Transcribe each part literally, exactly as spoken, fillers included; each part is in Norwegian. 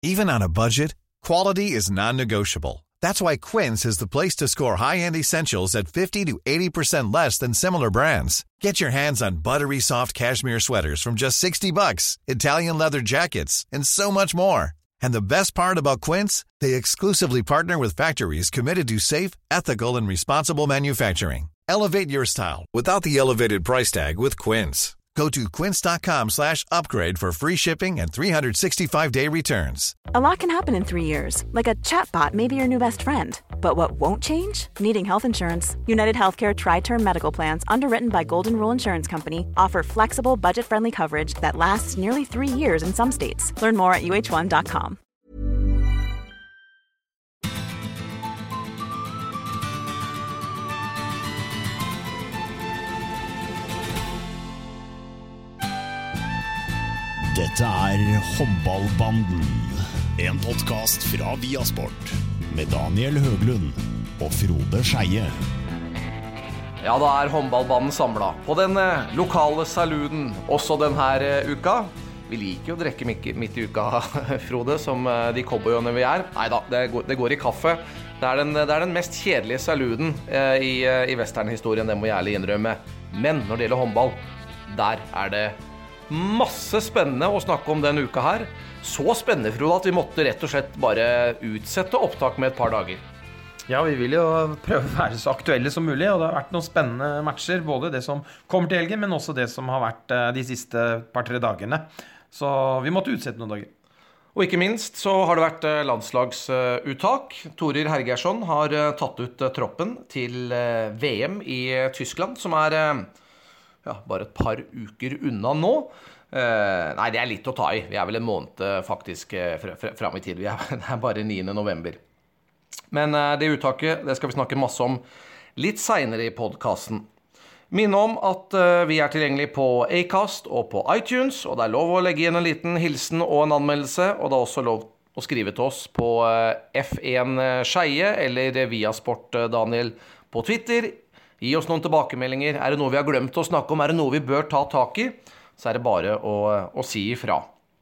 Even on a budget, quality is non-negotiable. That's why Quince is the place to score high-end essentials at fifty to eighty percent less than similar brands. Get your hands on buttery soft cashmere sweaters from just sixty bucks, Italian leather jackets, and so much more. And the best part about Quince, they exclusively partner with factories committed to safe, ethical, and responsible manufacturing. Elevate your style without the elevated price tag with Quince. Go to quince.com slash upgrade for free shipping and three sixty-five day returns. A lot can happen in three years, like a chatbot may be your new best friend. But what won't change? Needing health insurance. United Healthcare Tri-Term Medical Plans, underwritten by Golden Rule Insurance Company, offer flexible, budget-friendly coverage that lasts nearly three years in some states. Learn more at U H one dot com. Dette er Håndballbanden, en podcast fra Viasport, med Daniel Høglund og Frode Skeie. Ja, da er håndballbanen samlet på den lokale saluden også denne uka. Vi liker jo å drikke midt i uka, Frode, som de cowboyene vi er. Neida, det går, det går i kaffe. Det er den, det er den mest kjedelige saluden i, i westernhistorien, det må jeg ærlig innrømme. Men når det gjelder håndball, der er det masse spennende å snakke om denne uka her. Så spennende, Frode, at vi måtte rett og slett bare utsette opptak med et par dager. Ja, vi vil jo prøve å være så aktuelle som mulig, og det har vært noen spennende matcher, både det som kommer til helgen, men også det som har vært de siste par-tre dagene. Så vi måtte utsette noen dager. Og ikke minst så har det vært landslagsuttak. Torir Hergersson har tatt ut troppen til V M i Tyskland, som er ja, bare et par uker unna nå. Uh, nei, det er litt å ta i. Vi er vel en måned faktisk fr fr frem i tid. Vi er, det er bare niende november. Men uh, det uttaket, det skal vi snakke masse om litt senere i podcasten. Minne om at uh, vi er tilgjengelig på Acast og på iTunes, og det er lov å legge igjen en liten hilsen og en anmeldelse, og det er også lov å skrive til oss på uh, F en Skeie eller Viasport Daniel på Twitter. Gi oss noen tilbakemeldinger. Er det noe vi har glemt å snakke om? Er det noe vi bør ta tak i? Så er det bare å, å si ifra.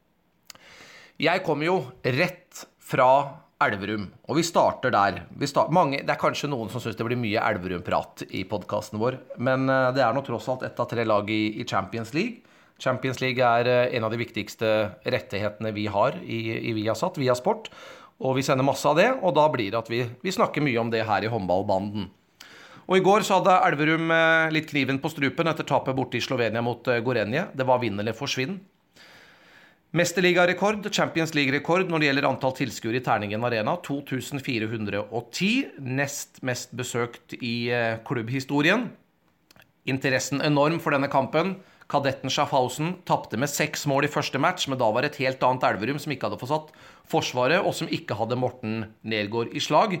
Jeg kommer jo rett fra Elverum, og vi starter der. Vi start, mange, det er kanskje noen som synes det blir mye Elverum-prat i podcasten vår, men det er nå tross alt ett av tre lag i, i Champions League. Champions League er en av de viktigste rettighetene vi har i, i Viasat, Viasport, og vi sender masse av det, og da blir det at vi, vi snakker mye om det her i håndballbanden. Og i går så hadde Elverum litt kniven på strupen etter tapet borte i Slovenia mot Gorenje. Det var vinn eller forsvinn. Mesterliga-rekord, Champions League-rekord når det gjelder antall tilskuere i Terningen Arena, to tusen fire hundre og ti, nest mest besøkt i klubbhistorien. Interessen enorm for denne kampen. Kadetten Schaffhausen tappte med seks mål i første match, men da var det et helt annet Elverum som ikke hadde fått satt forsvaret, og som ikke hadde Morten Nergård i slag.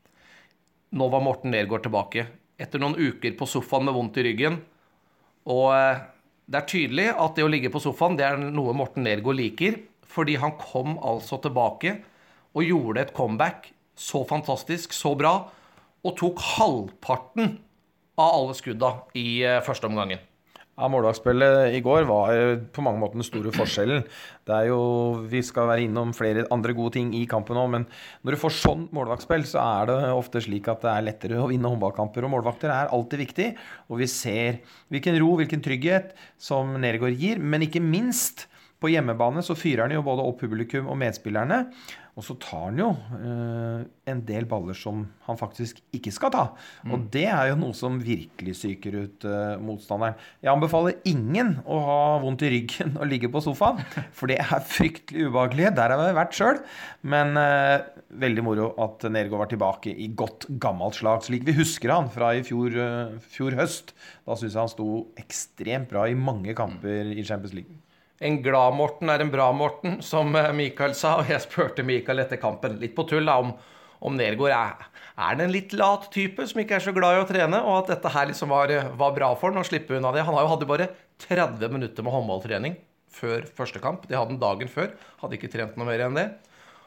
Nå var Morten Nergård tilbake etter noen uker på sofaen med vondt i ryggen, og det er tydelig at det å ligge på sofaen, det er noe Morten Nergård liker, fordi han kom altså tilbake og gjorde et comeback så fantastisk, så bra, og tok halvparten av alle skudda i første omgangen. Ja, målvaktspillet i går var på mange måter den store forskjellen. Det er jo, vi skal være innom flere andre gode ting i kampen også, men når du får sånn målvaktspill, så er det ofte slik at det er lettere å vinne håndballkamper, og målvakter er alltid viktig, og vi ser hvilken ro, hvilken trygghet som Nergård gir, men ikke minst på hjemmebane så fyrer han jo både opp publikum og medspillerne, og så tar han jo uh, en del baller som han faktisk ikke skal ta. Mm. Og det er jo noe som virkelig syker ut uh, motstanderen. Jeg anbefaler ingen å ha vondt i ryggen og ligge på sofaen, for det er fryktelig ubehagelig. Der har vi vært selv. Men uh, veldig moro at Nergård var tilbake i godt gammelt slag, slik vi husker han fra i fjor, uh, fjor høst. Da synes jeg han sto ekstremt bra i mange kamper i Champions League. En glad Morten er en bra Morten, som Mikael sa, og jeg spurte Mikael etter kampen litt på tull da, om, om Nergård er, er det en litt lat type som ikke er så glad i å trene, og at dette her liksom var, var bra for han å slippe unna det. Han har jo hadde bare tretti minutter med håndballtrening før første kamp. Det hadde han dagen før, hadde ikke trent noe mer enn det.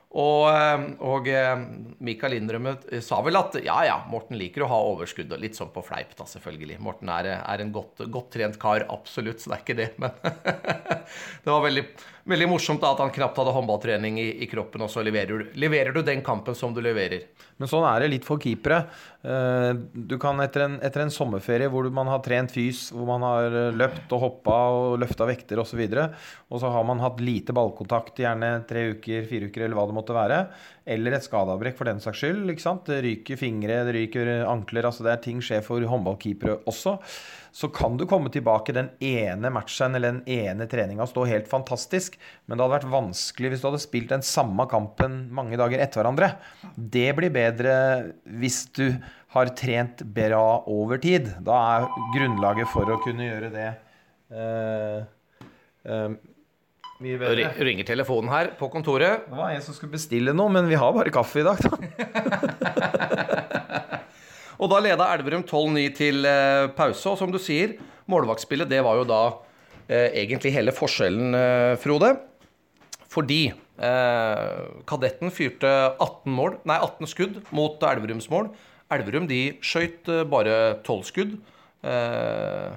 Og, og Mikael innrømmet sa vel at ja, ja, Morten liker å ha overskudd, og litt sånn på fleip da, selvfølgelig. Morten er, er en godt, godt trent kar, absolutt, så det er ikke det, men det var veldig, veldig morsomt da, at han knapt hadde håndballtrening i, i kroppen, og så leverer, leverer du den kampen som du leverer. Men sånn er det litt for keepere. Du kan etter en, etter en sommerferie hvor man har trent fys, hvor man har løpt og hoppet og løftet vekter og så videre, og så har man hatt lite ballkontakt, gjerne tre uker, fire uker eller hva det måtte være, eller et skadeavbrekk for den saks skyld, ikke sant? Det ryker fingre, det ryker ankler, altså det er ting skjer for håndballkeepere også. Så kan du komme tilbake den ene matchen eller den ene treningen og stå helt fantastisk, men det hadde vært vanskelig hvis du hadde spilt den samme kampen mange dager etter hverandre. Det blir bedre hvis du har trent bra over tid. Da er grunnlaget for å kunne gjøre det eh, eh, mye bedre. Ringer telefonen her på kontoret. Det var en som skulle bestille noe, men vi har bare kaffe i dag da. Og da ledet Elverum tolv ni til eh, pause, og som du sier, målvaktspillet, det var jo da eh, egentlig hele forskjellen, eh, Frode. Fordi eh, Kadetten fyrte atten mål, nei atten skudd mot Elverums mål. Elverum, de skjøt eh, bare tolv skudd eh,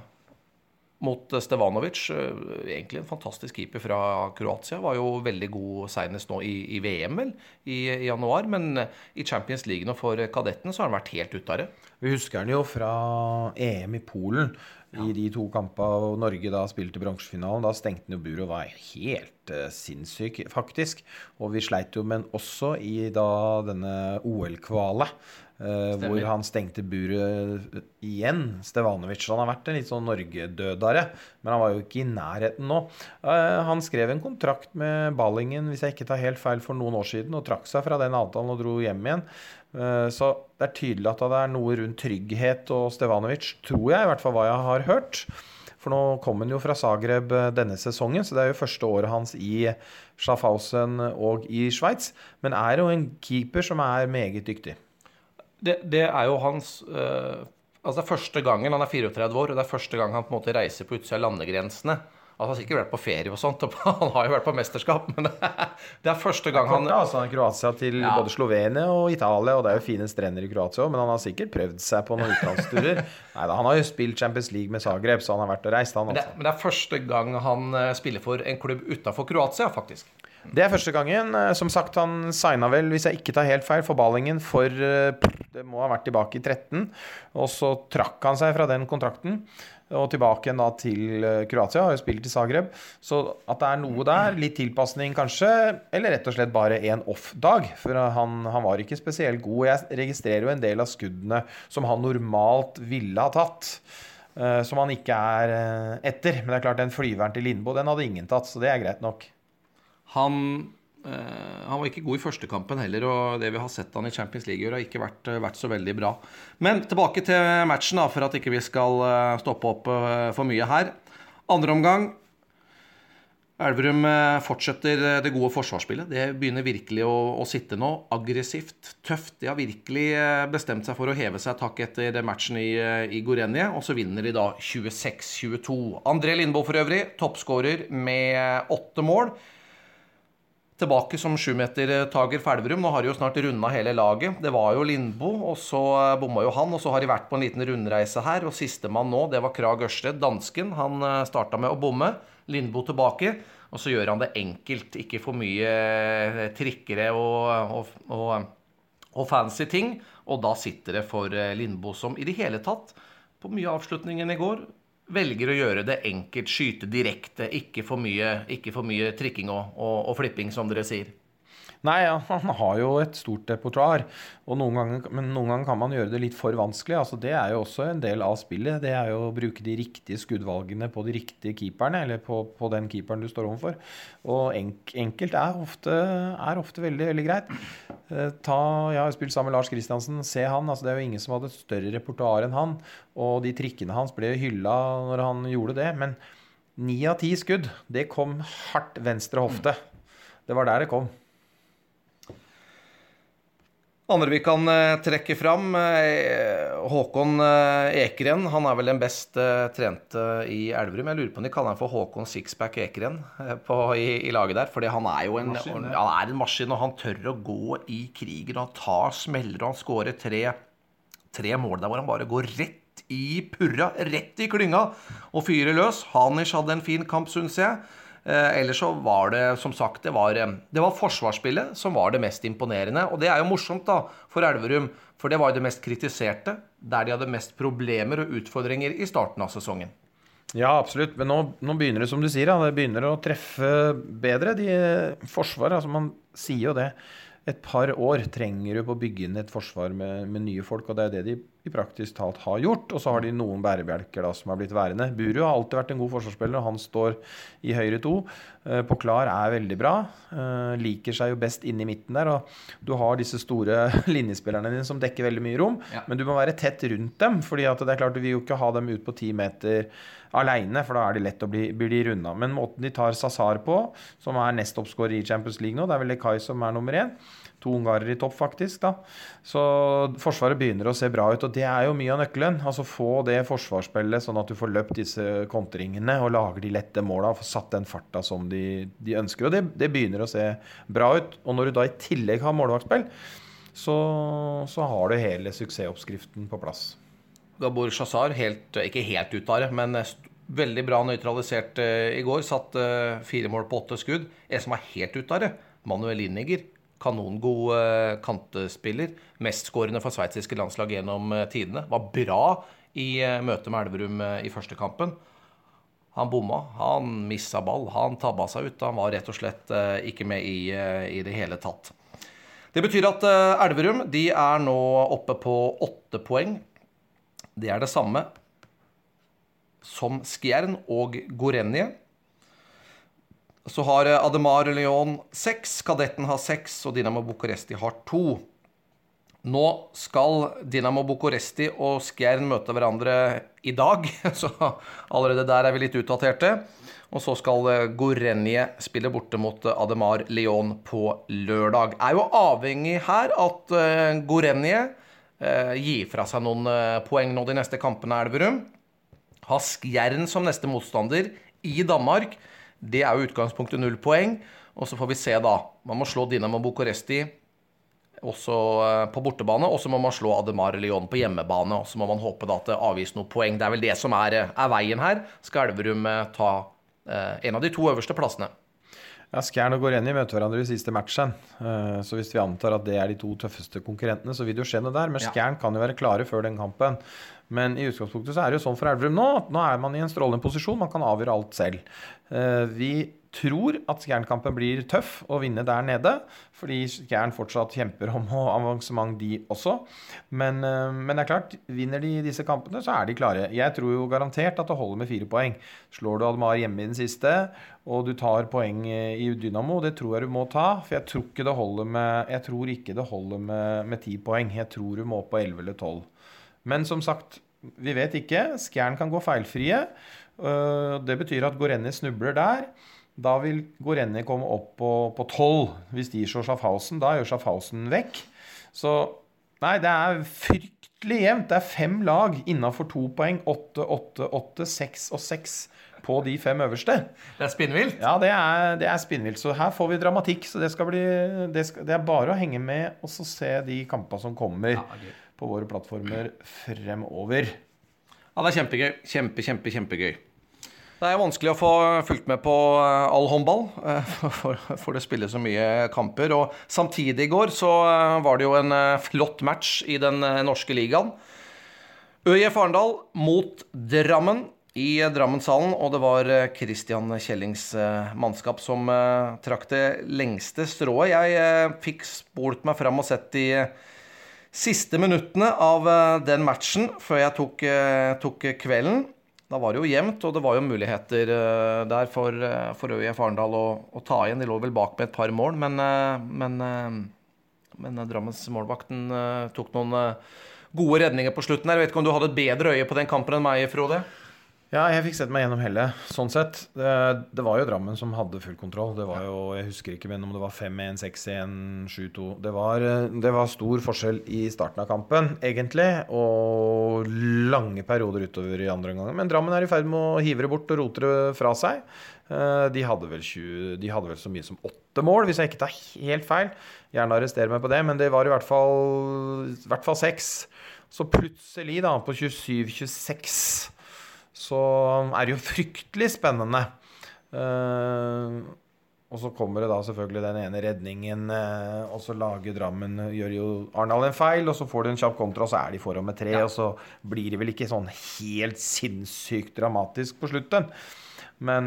mot Stevanovic. Egentlig en fantastisk keeper fra Kroatia. Var jo veldig god senest nå i, i V M vel, i, i januar. Men i Champions League nå for Kadetten så har han vært helt ute av det. Vi husker han jo fra E M i Polen. I de to kampene og Norge da spilte bronsefinalen. Da stengte han jo buret og var helt uh, sinnssyk faktisk. Og vi sleit jo med også i da denne O L-kvale. Uh, hvor han stengte buret igjen, Stevanovic. Han har vært en litt sånn Norge-dødare, men han var jo ikke i nærheten nå. Uh, han skrev en kontrakt med Ballingen, hvis jeg ikke tar helt feil, for noen år siden, og trakk seg fra den avtalen og dro hjem igjen. Uh, så det er tydelig at det er noe rundt trygghet og Stevanovic, tror jeg, i hvert fall hva jeg har hørt. For nå kom han jo fra Zagreb denne sesongen, så det er jo første året hans i Schaffhausen og i Schweiz, men er jo en keeper som er meget dyktig. Det, det er jo hans uh, altså det er første gangen, han er fireogtredve år, og det er første gang han på en måte reiser på utsida av landegrensene. Altså han har sikkert vært på ferie og sånt, og han har jo vært på mesterskap, men det er første gang han... Ja, altså han er Kroatia til ja. Både Slovenia og Italia, og det er jo fine strender i Kroatia, men han har sikkert prøvd seg på noen utlandsturer. Neida, han har jo spilt Champions League med Zagreb, så han har vært og reist han også. Men det, men det er første gang han spiller for en klubb utenfor Kroatia, faktisk. Det er første gangen. Som sagt, han signet vel, hvis jeg ikke tar helt feil, for Ballingen for, det må ha vært tilbake i tretten, og så trakk han seg fra den kontrakten, og tilbake igjen da til Kroatia, har jo spilt i Zagreb, så at det er noe der, litt tilpassning kanskje, eller rett og slett bare en off-dag, for han, han var ikke spesielt god. Jeg registrerer jo en del av skuddene som han normalt ville ha tatt, som han ikke er etter, men det er klart den flyveren til Lindbo, den hadde ingen tatt, så det er greit nok. Han, eh, han var ikke god i første kampen heller, og det vi har sett han i Champions League har ikke vært, vært så veldig bra. Men tilbake til matchen da, for at ikke vi skal stoppe opp for mye her. Andre omgang. Elverum fortsetter det gode forsvarsspillet. Det begynner virkelig å, å sitte nå. Aggressivt, tøft. De har virkelig bestemt seg for å heve seg takk etter matchen i, i Gorenje, og så vinner de da tjueseks tjueto. André Lindbo for øvrig, toppskårer med åtte mål. Tilbake som sjumetertager for Elverum. Nå har de jo snart rundet hele laget. Det var jo Lindbo, og så bomma jo han, og så har de vært på en liten rundreise her, og siste mann nå, det var Krag Ørsted, dansken. Han startet med å bomme, Lindbo tilbake, og så gjør han det enkelt, ikke for mye trikkere og, og, og, og fancy ting, og da sitter det for Lindbo som i det hele tatt, på mye avslutningen i går, velger å gjøre det enkelt, skyte direkte, ikke for mye, ikke for mye trikking og, og, og flipping, som dere sier. Nei, ja, han har jo et stort repertoar, og noen ganger, men noen ganger kan man gjøre det litt for vanskelig. Altså, det er jo også en del av spillet. Det er jo å bruke de riktige skuddvalgene på de riktige keeperne, eller på, på den keeperen du står overfor. Og enk, enkelt er ofte, er ofte veldig, veldig greit. Ta, jeg har spilt sammen med Lars Kristiansen, se han, altså det er jo ingen som hadde et større repertoar enn han, og de trikkene hans ble hyllet når han gjorde det, men ni av ti skudd, det kom hardt venstre hofte. Det var der det kom. Andre vi kan uh, trekke fram, uh, Håkon uh, Ekeren, han er vel den best uh, trente i Elverum. Jeg lurer på om de kaller han for Håkon Sixpack Ekeren uh, på, i, i laget der, fordi han er jo en, maskin, og, ja, han er en maskin, og han tør å gå i krigen, og han tar smeller, og han skårer tre, tre mål der hvor han bare går rett i purra, rett i klynga, og fyrer løs. Hanish hadde en fin kamp, synes jeg. Eh, ellers så var det, som sagt, det var, det var forsvarsspillet som var det mest imponerende, og det er jo morsomt da, for Elverum, for det var jo det mest kritiserte, der de hadde mest problemer og utfordringer i starten av sesongen. Ja, absolutt, men nå, nå begynner det som du sier, da. Det begynner å treffe bedre, de forsvar, altså man sier jo det. Et par år trenger du på å bygge inn et forsvar med, med nye folk, og det er det de i praktisk talt har gjort, og så har de noen bærebjelker da, som har blitt værende. Buru har alltid vært en god forsvarsspiller, og han står i høyre to. Eh, på klar er veldig bra, eh, liker seg jo best inn i midten der, og du har disse store linjespillerne dine som dekker veldig mye rom, ja. Men du må være tett rundt dem, fordi at det er klart du vil jo ikke ha dem ut på ti meter alene, for da er de lett å bli, bli rundet. Men måten de tar Sassar på, som er nestoppskårer i Champions League nå, det er vel Lekaj som er nummer én, to ungarer i topp faktisk da. Så forsvaret begynner å se bra ut, og det er jo mye av nøkkelen. Altså få det forsvarsspillet sånn at du får løpt disse kontringene og lager de lette målene og får satt den farta som de, de ønsker. Og det, det begynner å se bra ut. Og når du da i tillegg har målvaktspill, så, så har du hele suksessoppskriften på plass. Gabor Sassar, helt, ikke helt ut av det, men veldig bra nøytralisert uh, i går. Satt uh, fire mål på åtte skudd. En som er helt ut av det, Manuel Lineger. Kanongod uh, kantespiller. Mestskårende for sveitsiske landslag gjennom uh, tidene. Var bra i uh, møte med Elverum uh, i første kampen. Han bomma, han missa ball, han tabba seg ut. Han var rett og slett uh, ikke med i, uh, i det hele tatt. Det betyr at uh, Elverum, de er nå oppe på åtte poeng. Det er det samme som Skjern og Gorenje. Så har Ademar Leon seks, Kadetten har seks, og Dinamo Bucuresti har to. Nå skal Dinamo Bucuresti og Skjern møte hverandre i dag, så allerede der er vi litt utdaterte. Og så skal Gorenje spille borte mot Ademar Leon på lørdag. Er jo avhengig her at Gorenje Uh, gi fra seg noen uh, poeng nå de neste kampene i Elverum. Ha Skjern som neste motstander i Danmark. Det er jo utgangspunktet null poeng. Og så får vi se da. Man må slå Dinamo Bucuresti også uh, på bortebane, og så må man slå Ademar Leon på hjemmebane, og så må man håpe da at det avgis noen poeng. Det er vel det som er, er veien her. Skal Elverum uh, ta uh, en av de to øverste plassene. Ja, Skjern og Gorenje møter hverandre i siste matchen, så hvis vi antar at det er de to tøffeste konkurrentene, så vil det jo skje noe der, men Skjern kan jo være klare før den kampen. Men i utgangspunktet så er det jo sånn for Elverum nå, at nå er man i en strålende posisjon, man kan avgjøre alt selv. Vi tror at Skjern-kampen blir tøff å vinne der nede, fordi Skjern fortsatt kjemper om avansement de også. Men, men det er klart, vinner de disse kampene, så er de klare. Jeg tror jo garantert at det holder med fire poeng. Slår du Ademar hjemme i den siste, og du tar poeng i Dynamo, det tror jeg du må ta, for jeg tror ikke det holder med, jeg tror ikke det holder med, med ti poeng. Jeg tror du må på elleve eller tolv. Men som sagt, vi vet ikke. Skjern kan gå feilfrie. Det betyr at Gorenje snubler der. Da vil Gorenje komme opp på, på tolv. Hvis de slår Schaffhausen, da gjør Schaffhausen vekk. Så nei, det er fryktelig jevnt. Det er fem lag innenfor to poeng. åtte, åtte, åtte, seks og seks på de fem øverste. Det er spinnvilt. Ja, det er, det er spinnvilt. Så her får vi dramatikk. Så det, skal bli, det, skal, det er bare å henge med og så se de kampene som kommer ja, okay. på våre plattformer fremover. Ja, det er kjempegøy. Kjempe, kjempe, kjempegøy. Det er vanskelig å få fulgt med på all håndball, for, for det spiller så mye kamper. Og samtidig i går så var det jo en flott match i den norske ligaen. ØIF Arendal mot Drammen i Drammenshallen, og det var Christian Kjellings mannskap som trakk det lengste strået. Jeg fikk spolt meg frem og sett de siste minuttene av den matchen før jeg tok, tok kvelden. Da var det jo jevnt, og det var jo muligheter uh, der for, uh, for ØIF Arendal å, å ta igjen. De lå vel bak med et par mål, men, uh, men, uh, men uh, Drammens målvakten uh, tok noen uh, gode redninger på slutten her. Jeg vet ikke om du hadde et bedre øye på den kampen enn meg, Frode? Ja, jeg fikk sett meg gjennom hele, sånn sett. Det, det var jo Drammen som hadde full kontroll. Det var jo, jeg husker ikke men om det var fem en, seks en, sju to. Det var, det var stor forskjell i starten av kampen, egentlig, og lange perioder utover i andre omgang. Men Drammen er i ferd med å hive det bort og rote det fra seg. De hadde vel tjue, de hadde vel så mye som åtte mål, hvis jeg ikke tar helt feil. Gjerne arrester meg på det, men det var i hvert fall, i hvert fall seks. Så plutselig da, på tjuesju tjueseks, så er det jo fryktelig spennende. Uh, og så kommer det da selvfølgelig den ene redningen, uh, og så lager Drammen, gjør jo Arendal en feil, og så får de en kjapp kontra, og så er de foran med tre, ja. Og så blir det vel ikke sånn helt sinnssykt dramatisk på slutten. Men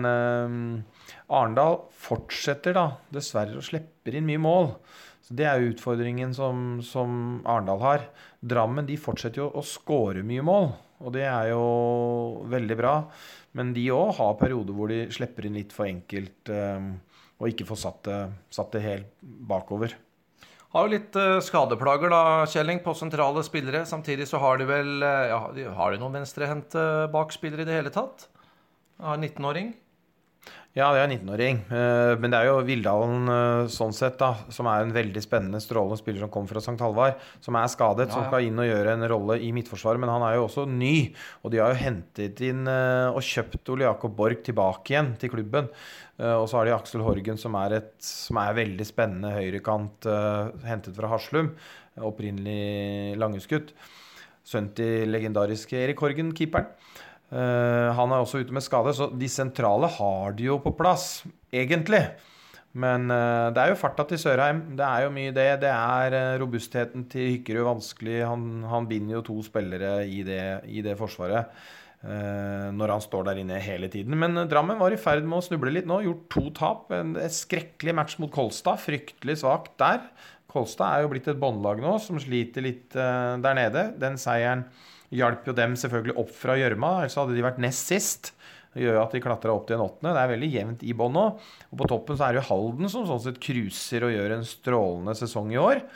uh, Arendal fortsetter da, dessverre, og slipper inn mye mål. Så det er jo utfordringen som, som Arendal har. Drammen, de fortsetter jo å score mye mål, og det er jo veldig bra. Men de også har perioder hvor de slipper inn litt for enkelt, um, og ikke får satt det, satt det helt bakover. Har jo litt uh, skadeplager da, Kjelling, på sentrale spillere. Samtidig så har de vel, uh, ja, de, har de noen venstrehente bakspillere i det hele tatt? Har nittenåring? Ja, det er en nittenåring, men det er jo Vildalen sånn sett da, som er en veldig spennende, strålende spiller som kommer fra Sankt Halvard, som er skadet, ja, ja. Som skal inn og gjøre en rolle i midtforsvaret, men han er jo også ny, og de har jo hentet inn og kjøpt Ole Jakob Borg tilbake igjen til klubben, og så har de Aksel Horgen, som er, et, som er veldig spennende høyrekant, hentet fra Haslum, opprinnelig Langhuskut, sønn til legendariske Erik Horgen, keeperen. Uh, han er også ute med skade, så de sentrale har de jo på plass, egentlig. Men uh, det er jo farta til Sørheim, det er jo mye det. Det er uh, robustheten til Hykkerud vanskelig. Han, han binder jo to spillere i det, i det forsvaret uh, når han står der inne hele tiden. Men uh, Drammen var i ferd med å snuble litt nå, gjort to tap. En, en skrekkelig match mot Kolstad, fryktelig svagt der. Kolstad er jo blitt et båndlag nå, som sliter litt uh, der nede. Den seieren hjalp jo dem selvfølgelig opp fra Gjørma, ellers hadde de vært nest sist. Det gjør at de klatrer opp til en åttende. Det er veldig jevnt i bånd nå. Og på toppen så er det jo Halden som sånn sett cruiser og gjør en strålende sesong i år.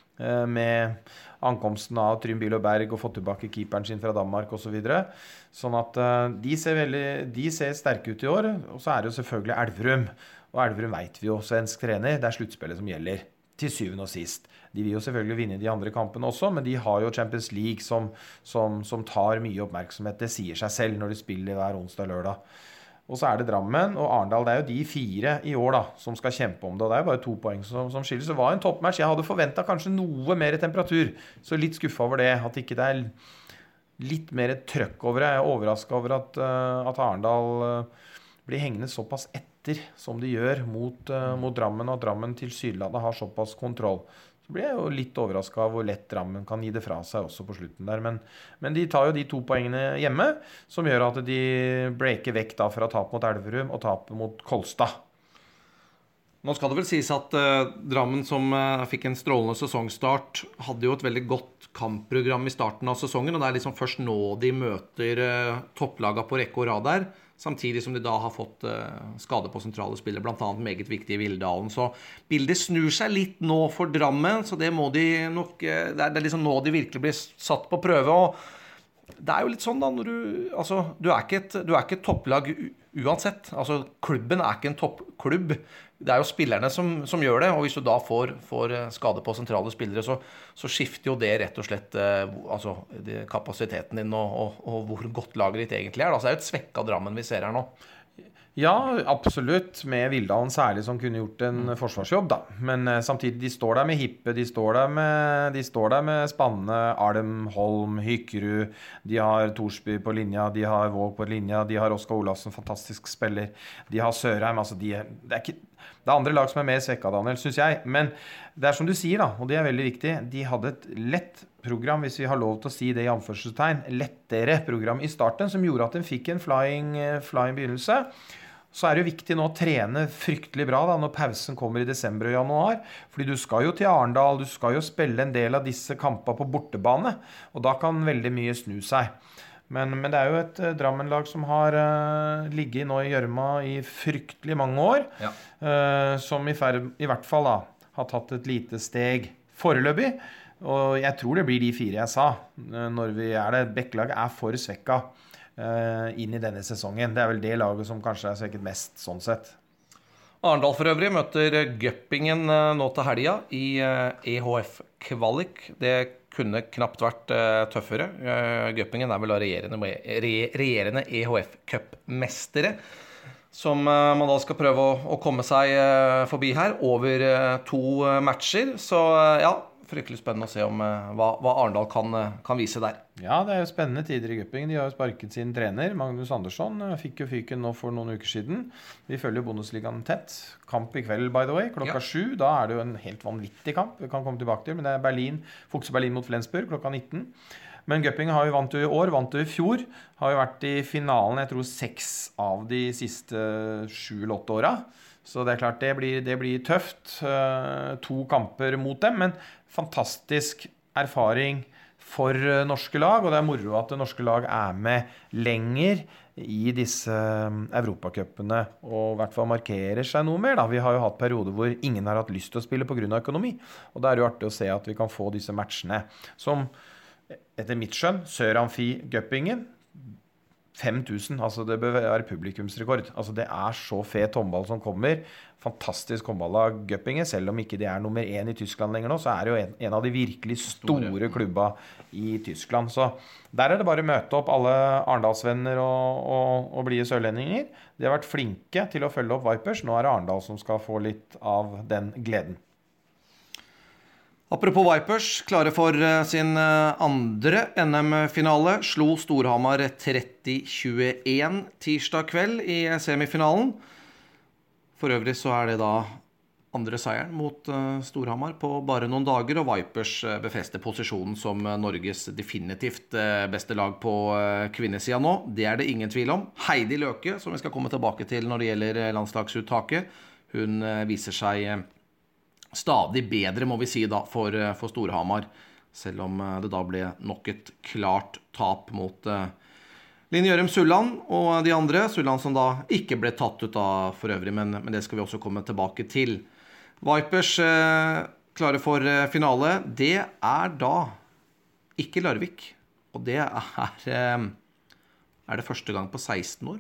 Med ankomsten av Trym Bilo Berg og fått tilbake keeperen sin fra Danmark og så videre. Sånn at de ser, veldig, de ser sterke ut i år. Og så er det jo selvfølgelig Elverum. Og Elverum vet vi jo, svensk trener, det er sluttspillet som gjelder. Til syvende og sist. De vil jo selvfølgelig vinne de andre kampene også, men de har jo Champions League som, som, som tar mye oppmerksomhet. Det sier seg selv når de spiller hver onsdag og lørdag. Og så er det Drammen og Arendal. Det er jo de fire i år da, som skal kjempe om det. Og det er jo bare to poeng som, som skiller. Så det var en toppmatch. Jeg hadde forventet kanskje noe mer temperatur. Så litt skuffet over det. At ikke det er litt mer trøkk over det. Jeg er overrasket over at, at Arendal blir hengende såpass etter som de gjør mot, uh, mot Drammen, og Drammen til Sydlandet har såpass kontroll. Så blir jeg jo litt overrasket av hvor lett Drammen kan gi det fra seg også på slutten der. Men, men de tar jo de to poengene hjemme, som gjør at de breaker vekk da fra tap mot Elverum og tap mot Kolstad. Nå skal det vel sies at uh, Drammen, som uh, fikk en strålende sesongstart, hadde jo et veldig godt kampprogram i starten av sesongen, og det er liksom først nå de møter uh, topplaga på rekke og rad der, samtidig som de da har fått uh, skade på sentrale spillere, blant annet meget viktig i Vildalen. Så bildet snur seg litt nå for Drammen, så det må de nok, uh, det, er, det er liksom nå de virkelig blir satt på prøve, og det er jo litt sånn da, når du, altså, du er ikke et, du er ikke et topplag uansett, altså klubben er ikke en toppklubb, det er jo spillerne som, som gjør det, og hvis du da får, får skade på sentrale spillere, så, så skifter jo det rett og slett eh, altså, det, kapasiteten din og, og, og hvor godt laget ditt egentlig er. Altså, det er jo et svekket Drammen vi ser her nå. Ja, absolutt, med Vildalen særlig som kunne gjort en forsvarsjobb da. Men eh, samtidig, de står der med Hippe, de står der med, de står der med Spanne, Alm, Holm, Hykkerud, de har Torsby på linja, de har Våg på linja, de har Oskar Olafsen, fantastisk spiller, de har Sørheim, altså de, det er ikke, det er andre lag som er mer svekket, Daniel, synes jeg, men det er som du sier da, og det er veldig viktig, de hadde et lett program, hvis vi har lov til å si det i anførselstegn, lettere program i starten, som gjorde at den fikk en flying, flying begynnelse. Så er det jo viktig nå å trene fryktelig bra da, når pausen kommer i desember og januar, fordi du skal jo til Arendal, du skal jo spille en del av disse kampene på bortebane, og da kan veldig mye snu seg. Men, men det er jo et uh, Drammen-lag som har uh, ligget nå i Gjørma i fryktelig mange år, ja. uh, som i, fer- i hvert fall da, har tatt et lite steg foreløpig, og jeg tror det blir de fire jeg sa, uh, når vi er det. Bekkelaget er for svekket. uh, inn i denne sesongen. Det er vel det laget som kanskje er svekket mest sånn sett. Arendal for øvrig møter Göppingen nå til helga i E H F-kvalik. Det kunne knapt vært tøffere. Göppingen er vel regjerende, regjerende E H F-cupmestere, som man da skal prøve å, å komme seg forbi her over to matcher. Så ja, fryktelig spennende å se om hva, hva Arendal kan, kan vise der. Ja, det er jo spennende tider i Göppingen. De har jo sparket sin trener, Magnus Andersson. Fikk jo fyken nå for noen uker siden. Vi følger Bundesligaen tett. Kamp i kveld, by the way, klokka ja. sju. Da er det jo en helt vanvittig kamp. Vi kan komme tilbake til, men det er Berlin, Fuchs Berlin mot Flensburg klokka nitten. Men Göppingen har jo vant jo i år, vant jo i fjor. Har jo vært i finalen, jeg tror, seks av de siste sju eller åtte åra. Så det er klart, det blir, det blir tøft. To kamper mot dem, men fantastisk erfaring for norske lag, og det er moro at det norske lag er med lenger i disse Europacupene, og i hvert fall markerer seg noe mer. Da. Vi har jo hatt perioder hvor ingen har hatt lyst til å spille på grunn av økonomi, og da er det jo artig å se at vi kan få disse matchene, som etter mitt skjønn, Sør Amfi Göppingen, fem tusen, altså det bør være publikumsrekord. Altså det er så fet håndball som kommer. Fantastisk håndball av Göppingen, selv om ikke de er nummer én i Tyskland lenger nå, så er det jo en, en av de virkelig store, store klubba i Tyskland. Så der er det bare å møte opp alle Arendalsvenner og, og, og blie sørlendinger. De har vært flinke til å følge opp Vipers. Nå er det Arendal som skal få litt av den gleden. Apropos Vipers, klare for sin andre N M-finale, slo Storhamar tretti tjueen tirsdag kveld i semifinalen. For øvrig så er det da andre seieren mot Storhamar på bare noen dager, og Vipers befester posisjonen som Norges definitivt beste lag på kvinnesida nå. Det er det ingen tvil om. Heidi Løke, som vi skal komme tilbake til når det gjelder landslagsuttaket, hun viser seg stadig bedre, må vi si da, for, for Storhamar, selv om det da ble nok et klart tap mot uh, Linn Gjørum Sulland og de andre. Sulland som da ikke ble tatt ut av for øvrig, men, men det skal vi også komme tilbake til. Vipers uh, klare for uh, finale, det er da ikke Larvik, og det er, uh, er det første gang på seksten år.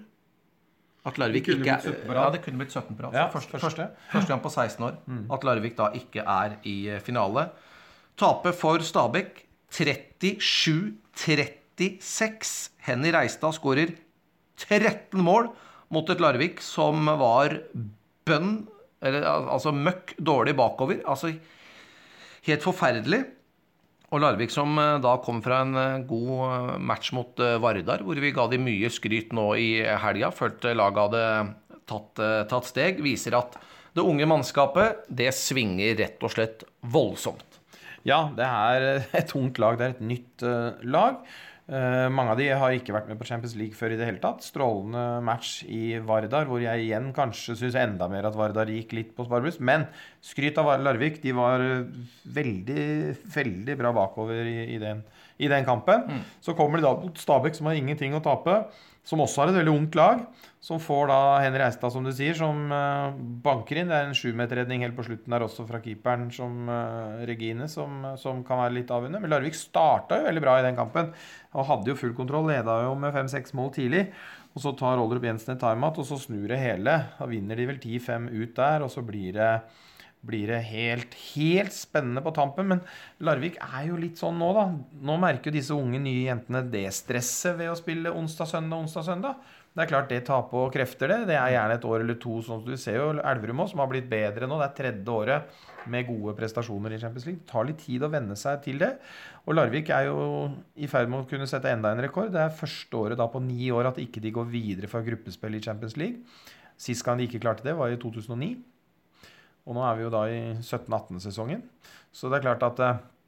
At Larvik ikke er, ja, det kunne blitt sytten på rad. Ja, første, første. første gang på seksten år. Mm. At Larvik da ikke er i finale. Taper for Stabæk trettisju trettiseks. Henny Reistad skårer tretten mål mot et Larvik som var bønn, eller altså møkk dårlig bakover. Altså helt forferdelig. Og Larvik som da kom fra en god match mot Vardar, hvor vi ga de mye skryt nå i helga, følte laget hadde tatt, tatt steg, viser at det unge mannskapet, det svinger rett og slett voldsomt. Ja, det er et ungt lag, det er et nytt uh, lag. Uh, mange av de har ikke vært med på Champions League før i det hele tatt. Strålende match i Vardar, hvor jeg igjen kanskje synes enda mer at Vardar gikk litt på sparebrus. Men skryt av Larvik, de var veldig, veldig bra bakover i, i, den, i den kampen. Mm. Så kommer de da mot Stabæk, som har ingenting å tape, som også har et veldig ungt lag, som får da Henry Reistad, som du sier, som uh, banker inn. Det er en sjumeterredning helt på slutten der også fra keeperen, som uh, Regine, som, som kan være litt avvunnet. Men Larvik startet jo veldig bra i den kampen, og hadde jo full kontroll, ledet jo med fem seks mål tidlig, og så tar Oldrup Jensen et timeout, og så snur det hele. Da vinner de vel ti fem ut der, og så blir det, blir det helt, helt spennende på tampen. Men Larvik er jo litt sånn nå da. Nå merker jo disse unge nye jentene det stresset ved å spille onsdag-søndag, onsdag-søndag. Det er klart det tar på krefter det. Det er gjerne et år eller to, sånn som du ser jo Elverum også, som har blitt bedre nå. Det er tredje året med gode prestasjoner i Champions League. Det tar litt tid å venne seg til det. Og Larvik er jo i ferd med å kunne sette enda en rekord. Det er første året da på ni år at ikke de går videre fra gruppespill i Champions League. Sist gang de ikke klarte det var i to tusen og ni. Og nå er vi jo da i sytten atten-sesongen. Så det er klart at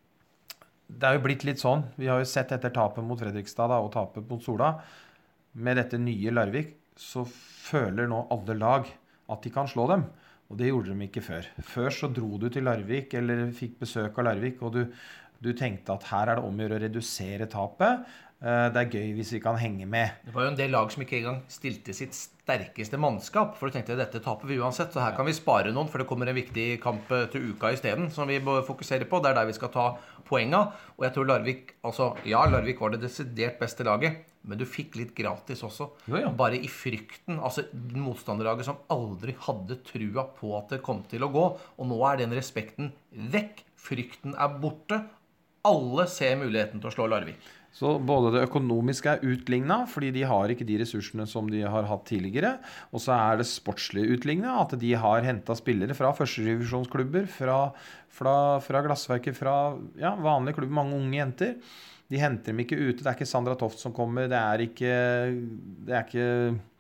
det er jo blitt litt sånn. Vi har jo sett etter tapet mot Fredrikstad da, og tapet mot Sola. Med dette nye Larvik så føler nå alle lag at de kan slå dem. Og det gjorde de ikke før. Før så dro du til Larvik, eller fikk besøk av Larvik, og du du tenkte at her er det om å gjøre å redusere tapet. Det er gøy hvis vi kan henge med. Det var jo en del lag som ikke engang stilte sitt sterkeste mannskap, for du tenkte dette taper vi uansett, så her kan vi spare noen, for det kommer en viktig kamp til uka i stedet, som vi bør fokusere på. Det er der vi skal ta poenga, og jeg tror Larvik, altså ja, Larvik var det desidert beste laget, men du fikk litt gratis også. Jo, ja. Bare i frykten, altså motstanderlaget som aldri hadde trua på at det kom til å gå, og nå er den respekten vekk, frykten er borte, alle ser muligheten til å slå Larvik. Så både det økonomiske er utlignet, fordi de har ikke de ressursene som de har hatt tidligere, og så er det sportslige utlignet, at de har hentet spillere fra førstedivisjonsklubber, fra, fra, fra glassverket, fra ja, vanlige klubber, mange unge jenter. De henter dem ikke ute, det er ikke Sandra Toft som kommer, det er ikke, det er ikke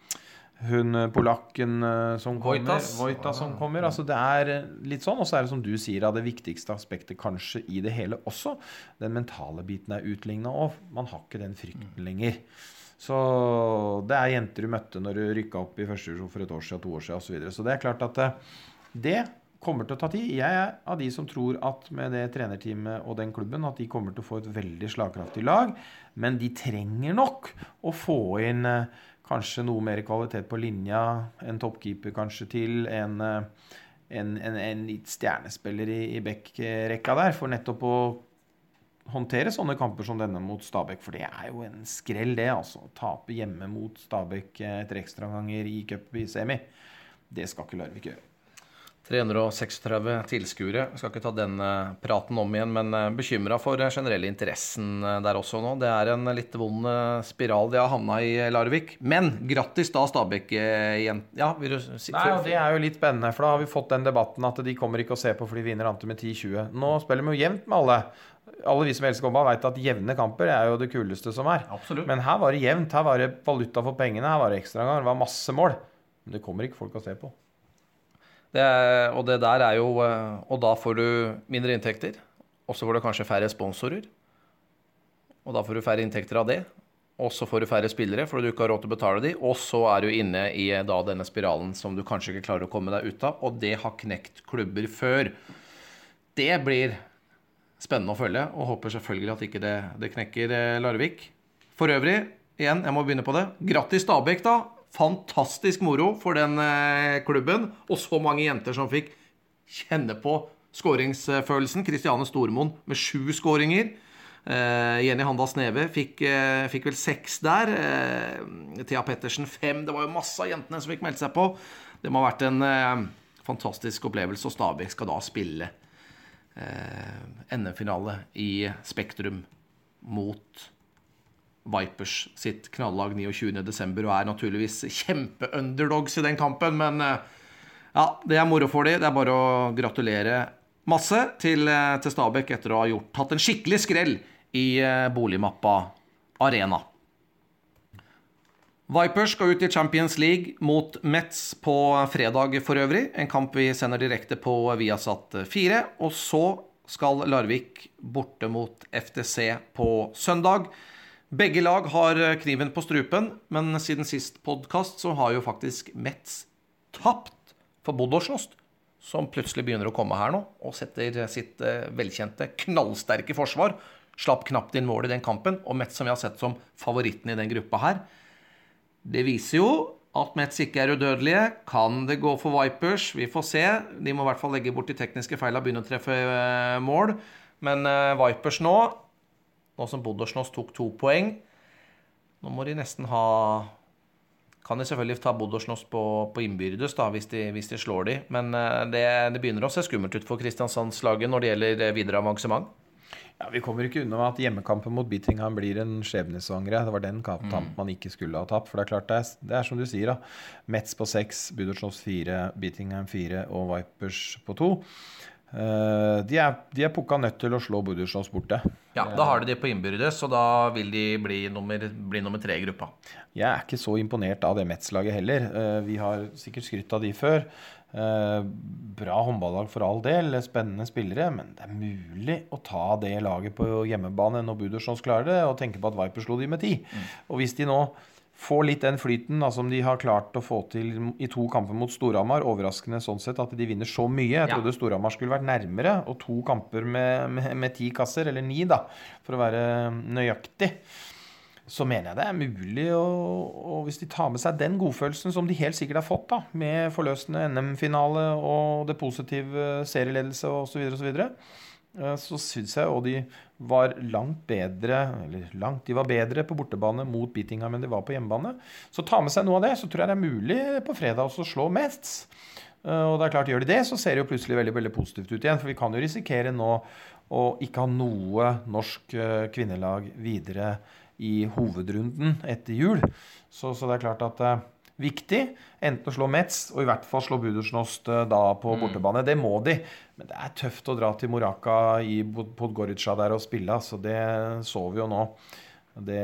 hun polakken som kommer, Vojtas. Vojtas som kommer, altså det er litt sånn, og så er det som du sier, det viktigste aspektet kanskje i det hele også, den mentale biten er utlignet, og man har ikke den frykten lenger. Så det er jenter du møtte når du rykket opp i første divisjon for et år siden, to år siden og så videre, så det er klart at det kommer til å ta tid. Jeg er av de som tror at med det trenerteamet og den klubben, at de kommer til å få et veldig slagkraftig lag, men de trenger nok å få inn kanskje noe mer kvalitet på linja, en toppkeeper kanskje til, en, en, en, en litt stjernespiller i, i Beck-rekka der, for nettopp å håndtere sånne kamper som denne mot Stabæk, for det er jo en skrell det, altså. Tape hjemme mot Stabæk etter ekstra ganger i cup i semi. Det skal ikke Larvik gjøre. tre hundre og seksogtredve tilskuere. Jeg skal ikke ta den praten om igjen, men bekymret for generelle interessen der også nå. Det er en litt vond spiral de har havnet i Larvik. Men grattis da Stabæk igjen. Ja, vil du si? Nei, og det er jo litt spennende, for da har vi fått den debatten at de kommer ikke å se på fordi de vinner ante med ti tjue. Nå spiller vi jo jevnt med alle. Alle vi som elsker håndball vet at jevne kamper er jo det kuleste som er. Absolutt. Men her var det jevnt, her var det valuta for pengene, her var det ekstra ganger, det var masse mål. Men det kommer ikke folk å se på. Det er, og det der er jo, og da får du mindre inntekter, og så får du kanskje færre sponsorer, og da får du færre inntekter av det, og så får du færre spillere, for du ikke har råd til å betale de, og så er du inne i da denne spiralen som du kanskje ikke klarer å komme deg ut av, og det har knekt klubber før. Det blir spennende å følge, og håper selvfølgelig at ikke det, det knekker Larvik. For øvrig, igjen, jeg må begynne på det, grattis Stabæk da, fantastisk moro for den eh, klubben, og så mange jenter som fikk kjenne på skåringsfølelsen. Kristiane Stormoen med sju skåringer. Eh, Jenny Handal Sneve fikk, eh, fikk vel seks der. Eh, Thea Pettersen fem. Det var jo masse av jentene som fikk meldt seg på. Det må ha vært en eh, fantastisk opplevelse, og Stabæk skal da spille eh, N M-finale i Spektrum mot Vipers sitt knallag tjuende desember, og er naturligvis kjempe-underdogs i den kampen, men ja, det er moro for dem. Det er bare å gratulere masse til, til Stabæk etter å ha gjort, hatt en skikkelig skrell i Boligmappa Arena. Vipers skal ut i Champions League mot Mets på fredag for øvrig, en kamp vi sender direkte på Viasat fire, og så skal Larvik borte mot F T C på søndag. Begge lag har kniven på strupen, men siden sist podcast så har jo faktisk Mets tapt for Budućnost, som plutselig begynner å komme her nå, og setter sitt velkjente, knallsterke forsvar. Slapp knapt inn mål i den kampen, og Mets som vi har sett som favoritten i den gruppa her. Det viser jo at Mets ikke er udødelige. Kan det gå for Vipers? Vi får se. De må i hvert fall legge bort de tekniske feil og begynne å treffe mål. Men Vipers nå, nå som Budućnost tok to poeng, nå må de nesten ha, kan de selvfølgelig ta Budućnost på, på innbyrdes da, hvis de, hvis de slår de, men det, det begynner å se skummelt ut for Kristiansandslaget når det gjelder videre avansement. Ja, vi kommer ikke unna at hjemmekampen mot Birmingham blir en skjebnesvangre. Det var den kampen mm. man ikke skulle ha tapt, for det er klart det er, det er som du sier da, Mets på seks, Budućnost fire, Birmingham fire og Vipers på to. Uh, de, er, de er pukka nødt til å slå Budućnost borte. Ja, da har de de på innbyrdes, og da vil de bli nummer, bli nummer tre i gruppa. Jeg er ikke så imponert av det Mets-laget heller. Uh, vi har sikkert skrytt av de før. Uh, bra håndballag for all del, spennende spillere, men det er mulig å ta det laget på hjemmebane når Budućnost klarer det, og tenke på at Vipers slo de med ti. Mm. Og hvis de nå få litt den flyten da, som de har klart å få til i to kamper mot Storhamar. Overraskende sånn sett at de vinner så mye. Jeg trodde ja. Storhamar skulle vært nærmere, og to kamper med, med, med ti kasser, eller ni da, for å være nøyaktig. Så mener jeg det er mulig, og, og hvis de tar med seg den godfølelsen som de helt sikkert har fått da, med forløsende N M-finale og det positive serieledelse og så videre og så videre, så synes jeg, og de var langt bedre, eller langt, de var bedre på bortebane mot Beatingham enn de var på hjemmebane. Så ta med seg noe av det, så tror jeg det er mulig på fredag også å slå Metz. Og det er klart, gjør de det, så ser det jo plutselig veldig, veldig positivt ut igjen, for vi kan jo risikere nå å ikke ha noe norsk kvinnelag videre i hovedrunden etter jul. Så, så det er klart at viktig, enten å slå Metz, og i hvert fall slå Budućnost da på bortebane. Det må de, men det er tøft å dra til Moraka i Podgorica der og spille, så det så vi jo nå. Det,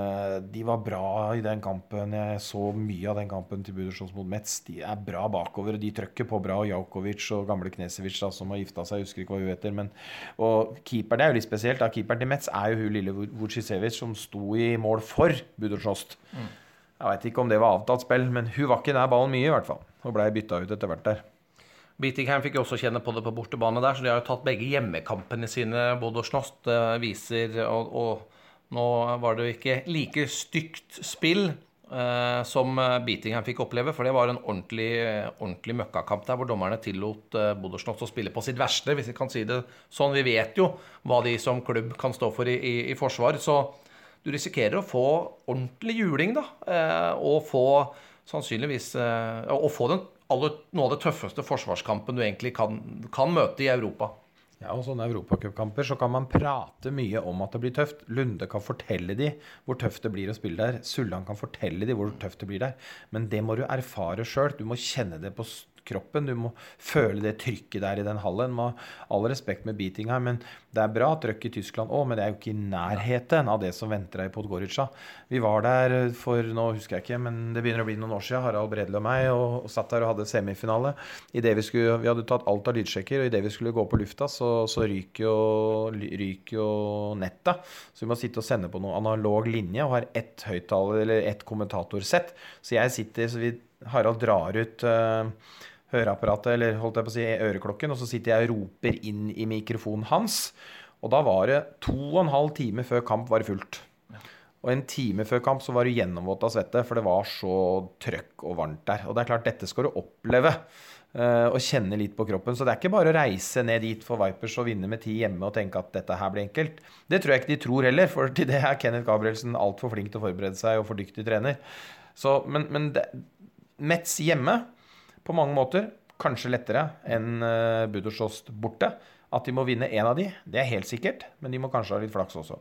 de var bra i den kampen, jeg så mye av den kampen til Budućnost mot Metz. De er bra bakover, og de trøkker på bra, Jaukovic og gamle Knesevic da, som har giftet seg, jeg husker ikke hva hun heter, men og keeper, det er jo litt spesielt, da. Keeperen til Metz er jo hun lille Vucicevic som sto i mål for Budućnost. Mm. Jeg vet ikke om det var avtalt spill, men hun var ikke nær ballen mye i hvert fall, og ble byttet ut etter hvert der. Beatingham fikk jo også kjenne på det på bortebane der, så de har jo tatt begge hjemmekampene sine. Budućnost viser, og, og nå var det jo ikke like stygt spill eh, som Beatingham fikk oppleve, for det var en ordentlig, ordentlig møkkakamp der, hvor dommerne tillot eh, Budućnost å spille på sitt verste, hvis jeg kan si det sånn. Vi vet jo hva de som klubb kan stå for i, i, i forsvar, så du risikerer å få ordentlig juling da, og få sannsynligvis, og få den, alle, noe av det tøffeste forsvarskampen du egentlig kan, kan møte i Europa. Ja, og sånne Europacupkamper så kan man prate mye om at det blir tøft. Lunde kan fortelle de hvor tøft det blir å spille der. Sulland kan fortelle de hvor tøft det blir der. Men det må du erfare selv. Du må kjenne det på kroppen, du må føle det trykket der i den hallen. Med all respekt med Beatingham, men det er bra trykk i Tyskland også, men det er jo ikke i nærheten av det som venter deg i Podgorica. Vi var der for, nå husker jeg ikke, men det begynner å bli noen år siden, Harald Bredel og meg, og, og satt der og hadde semifinale. I det vi skulle, vi hadde tatt alt av lydsjekker, og i det vi skulle gå på lufta, så, så ryker jo, ryker jo netta. Så vi må sitte og sende på noen analog linje, og har ett høyttaler, eller ett kommentatorsett. Så jeg sitter, så vi, Harald drar ut uh, høreapparatet, eller holdt jeg på å si øreklokken, og så sitter jeg og roper inn i mikrofonen hans, og da var det to og en halv time før kamp var fullt. Og en time før kamp så var du gjennomvått av svette, for det var så trøkk og varmt der. Og det er klart, dette skal du oppleve, uh, og kjenne litt på kroppen, så det er ikke bare å reise ned dit for Vipers og vinne med ti hjemme og tenke at dette her blir enkelt. Det tror jeg ikke de tror heller, for til det er Kenneth Gabrielsen alt for flink til å forberede seg og for dyktig trener. Så, men, men det, Metz hjemme, på mange måter, kanskje lettere enn uh, Budućnost borte. At de må vinne en av de, det er helt sikkert, men de må kanskje ha litt flaks også.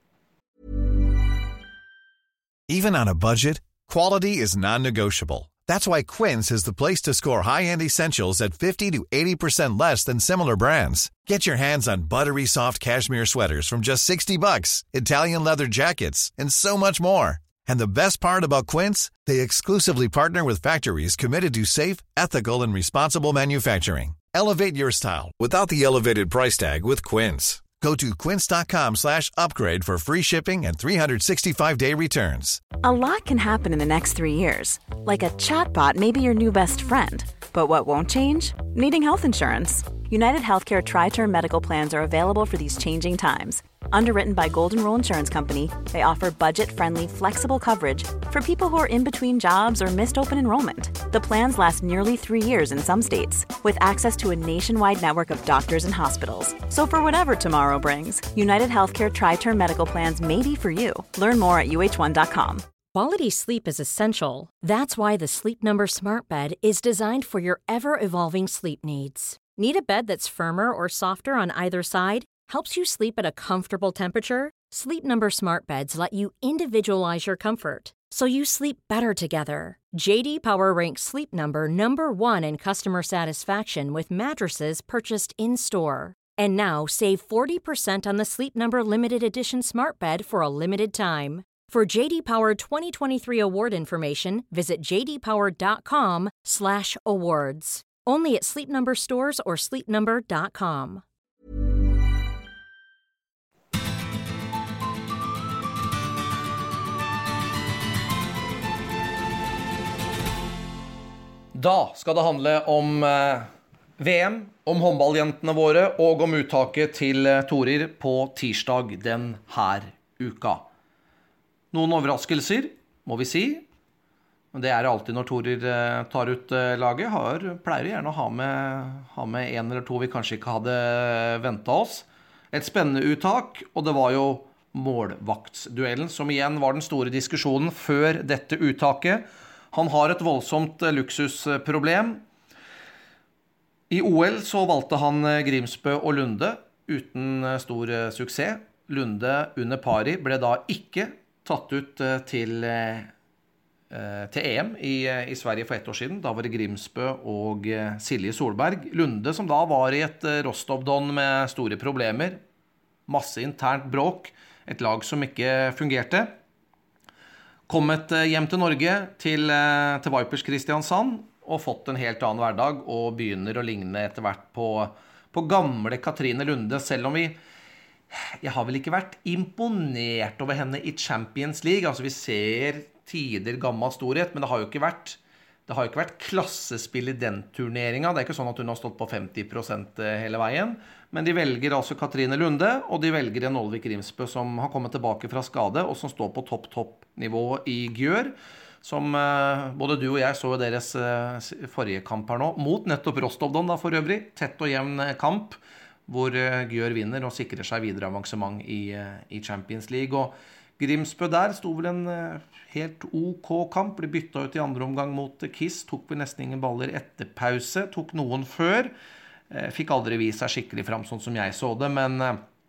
Even on a budget, quality is non-negotiable. That's why Quince is the place to score high-end essentials at fifty to eighty percent less than similar brands. Get your hands on buttery soft cashmere sweaters from just sixty bucks, Italian leather jackets, and so much more. And the best part about Quince, they exclusively partner with factories committed to safe, ethical, and responsible manufacturing. Elevate your style without the elevated price tag with Quince. Go to quince.com slash upgrade for free shipping and three sixty-five day returns. A lot can happen in the next three years. Like a chatbot may be your new best friend. But what won't change? Needing health insurance. United Healthcare Tri-Term Medical Plans are available for these changing times. Underwritten by Golden Rule Insurance Company, they offer budget-friendly, flexible coverage for people who are in between jobs or missed open enrollment. The plans last nearly three years in some states, with access to a nationwide network of doctors and hospitals. So for whatever tomorrow brings, United Healthcare Tri-Term Medical Plans may be for you. Learn more at U H one dot com. Quality sleep is essential. That's why the Sleep Number Smart Bed is designed for your ever-evolving sleep needs. Need a bed that's firmer or softer on either side? Helps you sleep at a comfortable temperature? Sleep Number Smart Beds let you individualize your comfort, so you sleep better together. J D Power ranks Sleep Number number one in customer satisfaction with mattresses purchased in-store. And now, save forty percent on the Sleep Number Limited Edition Smart Bed for a limited time. For J D Power twenty twenty-three award information, visit j d power dot com slash awards. Only at Sleep Number stores or sleep number dot com. Da skal det handle om eh, V M, om håndballjentene våre og om uttaket til eh, Torir på tirsdag den her uka. Noen overraskelser, må vi si. Men det er det alltid når Torir eh, tar ut eh, laget. Har, pleier gjerne å ha med, ha med en eller to vi kanskje ikke hadde ventet oss. Et spennende uttak, og det var jo målvaktsduellen som igjen var den store diskusjonen før dette uttaket. Han har et voldsomt luksusproblem. I O L så valgte han Grimsbø og Lunde uten stor suksess. Lunde under pari ble da ikke tatt ut til, til E M i, i Sverige for ett år siden. Da var det Grimsbø og Silje Solberg. Lunde som da var i et Rostov-Don med store problemer. Masse internt bråk. Et lag som ikke fungerte. Kommet hjem til Norge, til, til Vipers Kristiansand, og fått en helt annen hverdag, og begynner å ligne etter hvert på, på gamle Katrine Lunde, selv om vi, jeg har vel ikke vært imponert over henne i Champions League, altså vi ser tider gammel storhet, men det har jo ikke vært, det har jo ikke vært klassespill i den turneringen, det er ikke sånn at hun har stått på femti prosent hele veien, men de velger altså Katrine Lunde, og de velger en Olvik Grimsbø som har kommet tilbake fra skade, og som står på topp-topp-nivå i Gjør, som eh, både du og jeg så i deres eh, forrige kamp her nå, mot nettopp Rostov-Don da for øvrig, tett og jevn kamp, hvor eh, Gjør vinner og sikrer seg videre avansement i, eh, i Champions League, og Grimsbø der sto vel en eh, helt OK kamp, ble byttet ut i andre omgang mot Kiss, tok vel nesten ingen baller etter pause, tok noen før, fikk aldri vist seg skikkelig frem sånn som jeg så det, men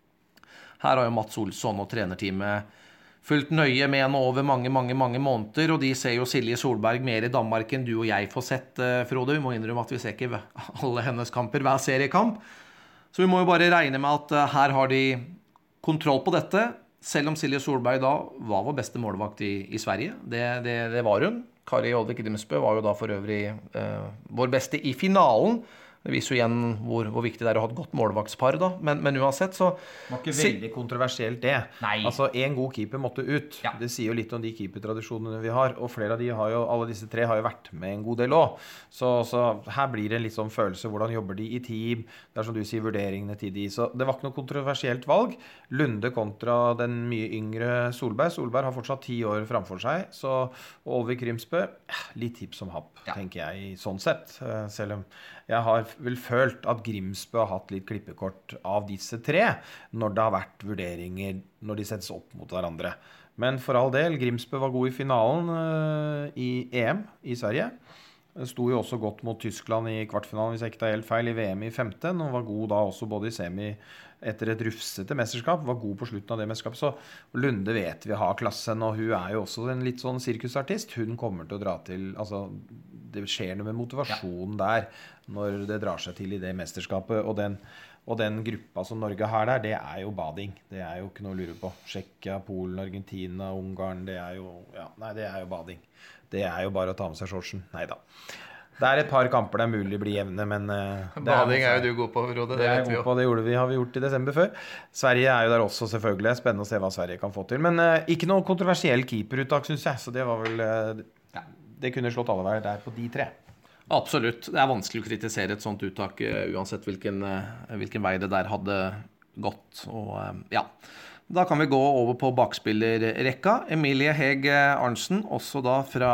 her har jo Mats Olsson og trenerteamet fulgt nøye med henne over mange, mange, mange måneder, og de ser jo Silje Solberg mer i Danmark enn du og jeg får sett, Frode. Vi må innrømme at vi ser ikke alle hennes kamper, hver seriekamp. Så vi må jo bare regne med at her har de kontroll på dette, selv om Silje Solberg da var vår beste målvakt i, i Sverige. Det, det, det var hun. Kari Olvik Grimsbø var jo da for øvrig eh, vår beste i finalen. Det viser jo igjen hvor, hvor viktig det er å ha et godt målvaktspar da, men, men uansett så... Det var ikke veldig kontroversielt det. Nei. Altså, en god keeper måtte ut. Ja. Det sier jo litt om de keepertradisjonene vi har, og flere av de har jo, alle disse tre har jo vært med en god del også. Så, så her blir det en litt sånn følelse, hvordan jobber de i team, det er som du sier, vurderingene til de. Så det var ikke noe kontroversielt valg. Lunde kontra den mye yngre Solberg. Solberg har fortsatt ti år framfor seg, så Olvik Grimsbø, litt tips som happ, ja. Tenker jeg, sånn sett. Selv om jeg har vel følt at Grimsbø har hatt litt klippekort av disse tre, når det har vært vurderinger, når de settes opp mot hverandre. Men for all del, Grimsbø var god i finalen uh, i E M i Sverige. Sto jo også godt mot Tyskland i kvartfinalen, hvis jeg ikke tar helt feil, i V M i femten, og var god da også både i semi etter et rufsete mesterskap, var god på slutten av det mesterskapet. Så Lunde vet vi har klassen, og hun er jo også en litt sånn sirkusartist. Hun kommer til å dra til, altså det skjer noe med motivasjonen ja. Der når det drar seg til i det mesterskapet, og den, og den gruppa som Norge har der, det er jo bading. Det er jo ikke noe å lure på. Tsjekkia, Polen, Argentina, Ungarn, det er jo, ja, nei, det er jo bading. Det er jo bare å ta med seg shortsen. Neida. Det er et par kamper det er mulig å bli jevne, men... Uh, bading er, er jo du god på, Frode. Det, det vet vi jo. På, det gjorde vi, har vi gjort i desember før. Sverige er jo der også selvfølgelig. Spennende å se hva Sverige kan få til. Men uh, ikke noe kontroversiell keeperuttak, synes jeg. Så det var vel... Uh, ja, det kunne slått alle veier der på de tre. Absolutt. Det er vanskelig å kritisere et sånt uttak, uh, uansett hvilken, uh, hvilken vei det der hadde gått. Og uh, ja... Da kan vi gå over på bakspillerrekka. Emilie Heg Arnsen, også da fra